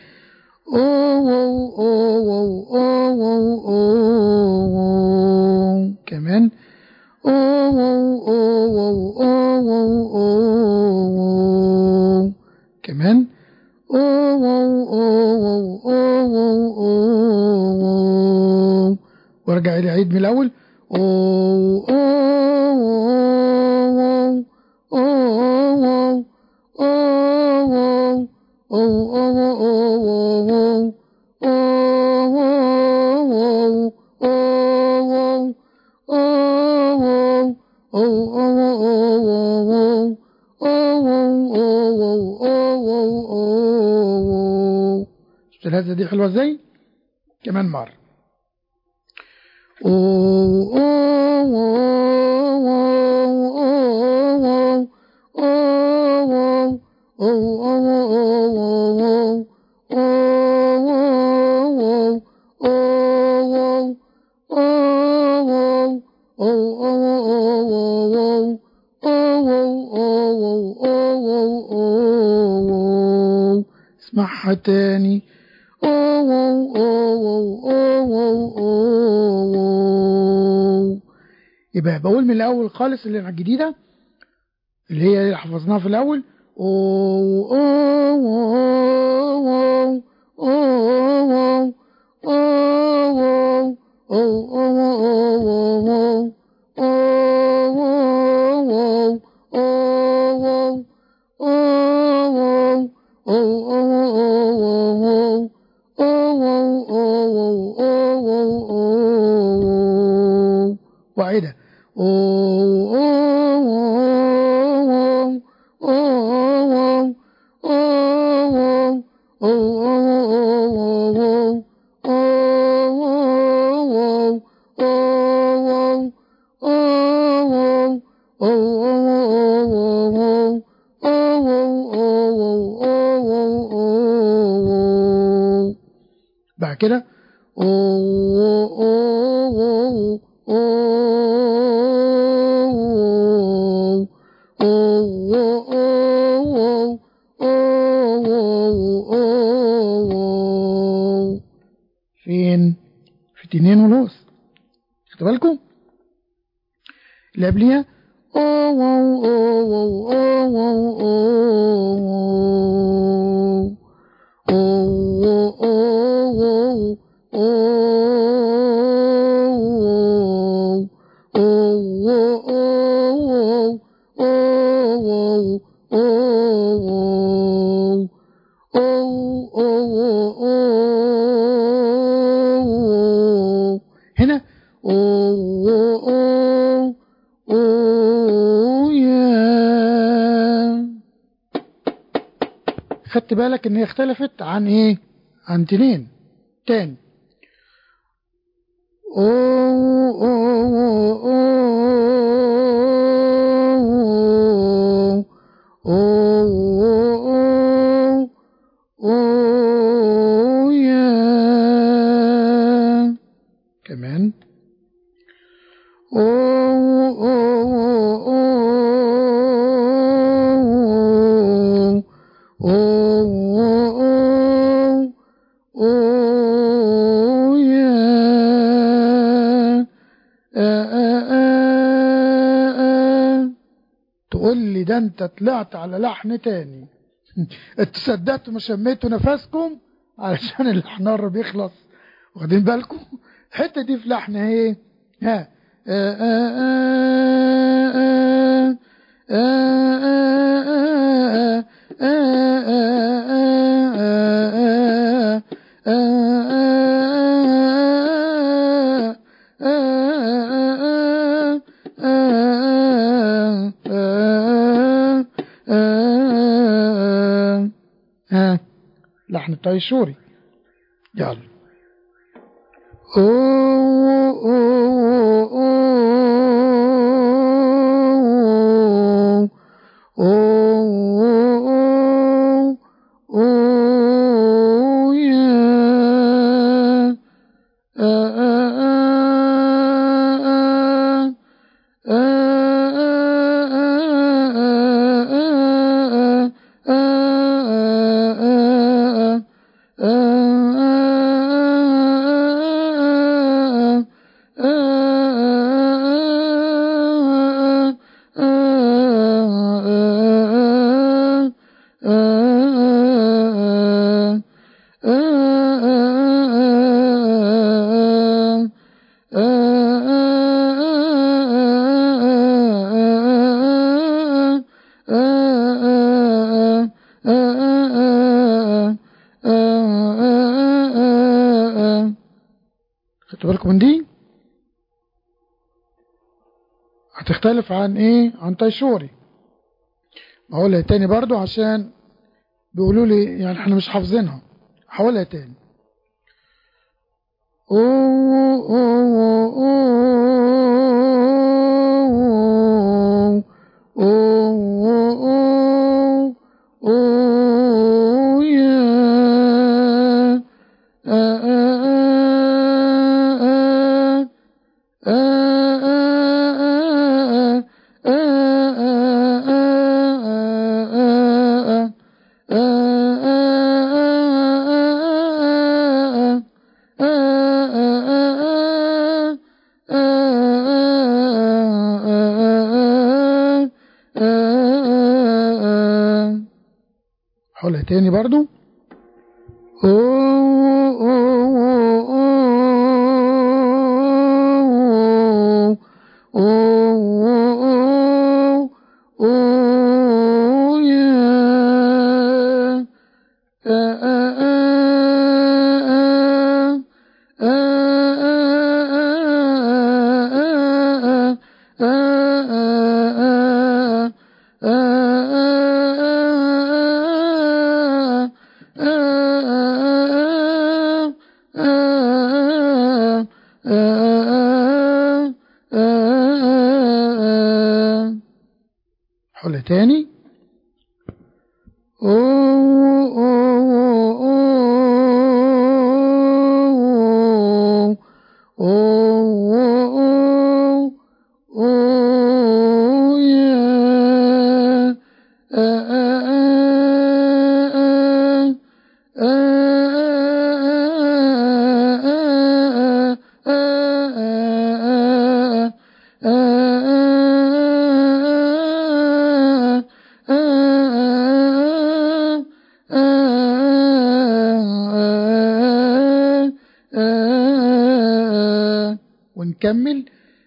كمان كمان وارجع الى عيد من الاول شفت الهزة دي حلوة ازاي؟ كمان مرة اسمعها تاني يبقى بقول من الأول خالص اللي الجديدة اللي هي اللي حفظناها في الأول. أو أو أو أو أو أو وعيدة بعد كده فين؟ في تنين ولوس. خدوا بالكم اللي قبليها هنا خدت بالك ان هي اختلفت عن ايه؟ عن تنين تاني. كمان تقول لي ده انت طلعت على لحن تاني. تصدقتوا ما شميتوا نفسكم علشان اللحن بيخلص. واخدين بالكم الحته دي في لحن ايه؟ ها لحن الطيشوري. يلا خدتوا بالكم من دي؟ هتختلف عن ايه؟ عن طيشوري. هقولها تاني برضو عشان بيقولوا لي يعني احنا مش حافظينها. هقولها تاني. أوه أوه أوه أوه أوه يا حولها تاني برضو. أوه أوه أوه أوه أوه يا حولها تاني. أوه أوه أوه أوه أوه يا ونكمل.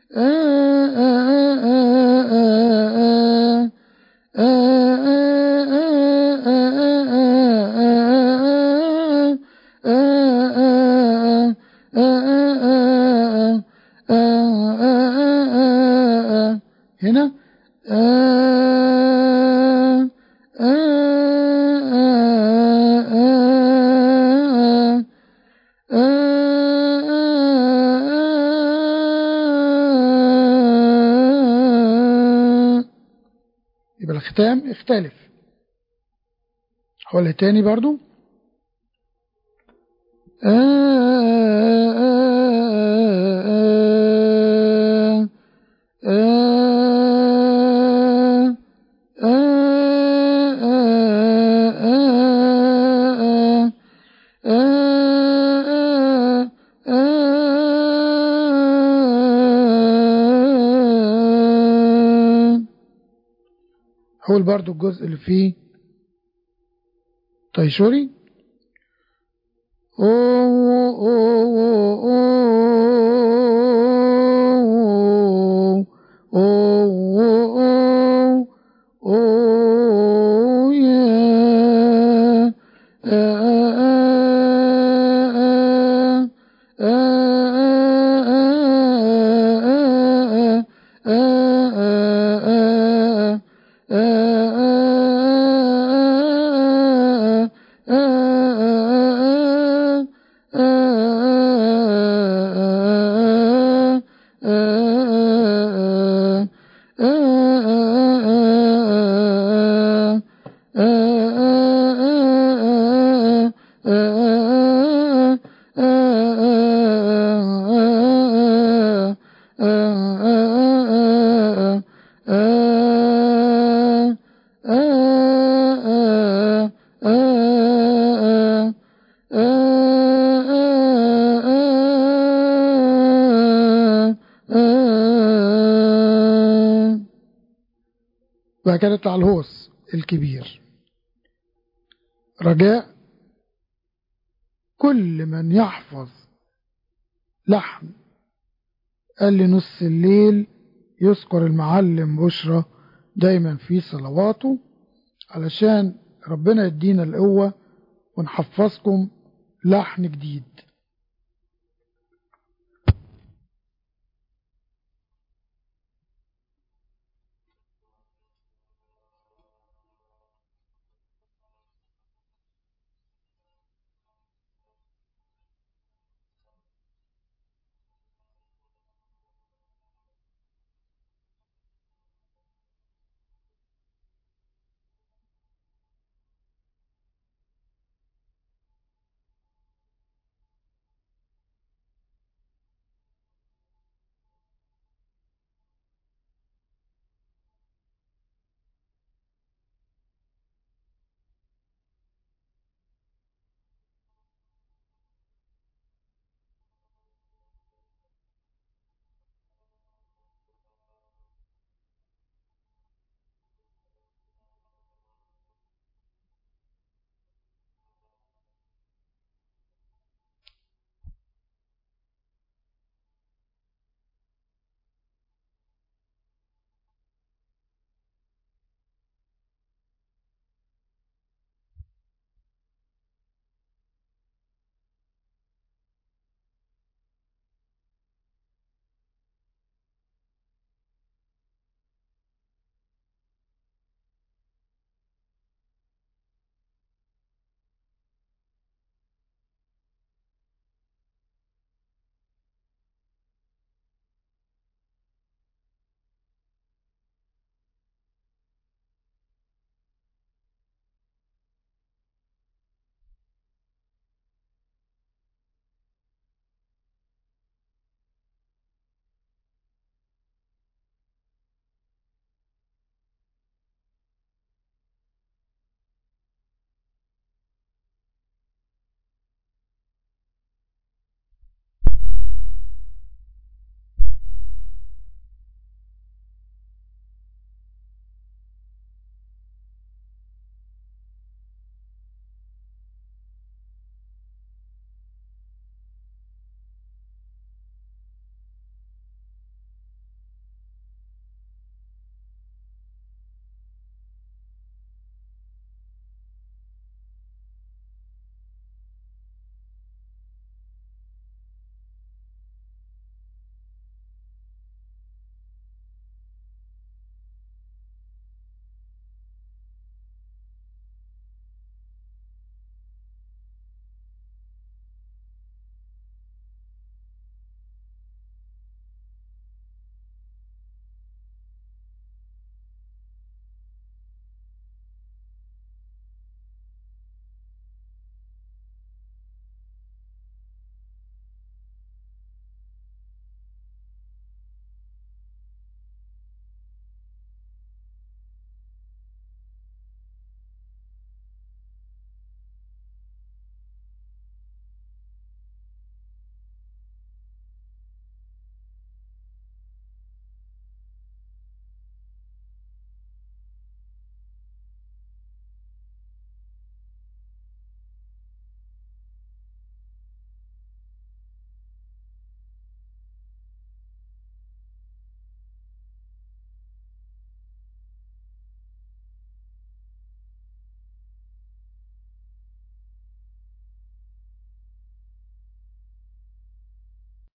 هنا يبقى الختام اختلف. حولها تاني برضو. حول برضو الجزء اللي فيه طيشوري. أوه أوه أوه أوه أوه يا بعد كده يطلع الهوس الكبير. رجاء كل من يحفظ لحن قال لي نص الليل يذكر المعلم بشرى دايما في صلواته، علشان ربنا يدينا القوة ونحفظكم لحن جديد.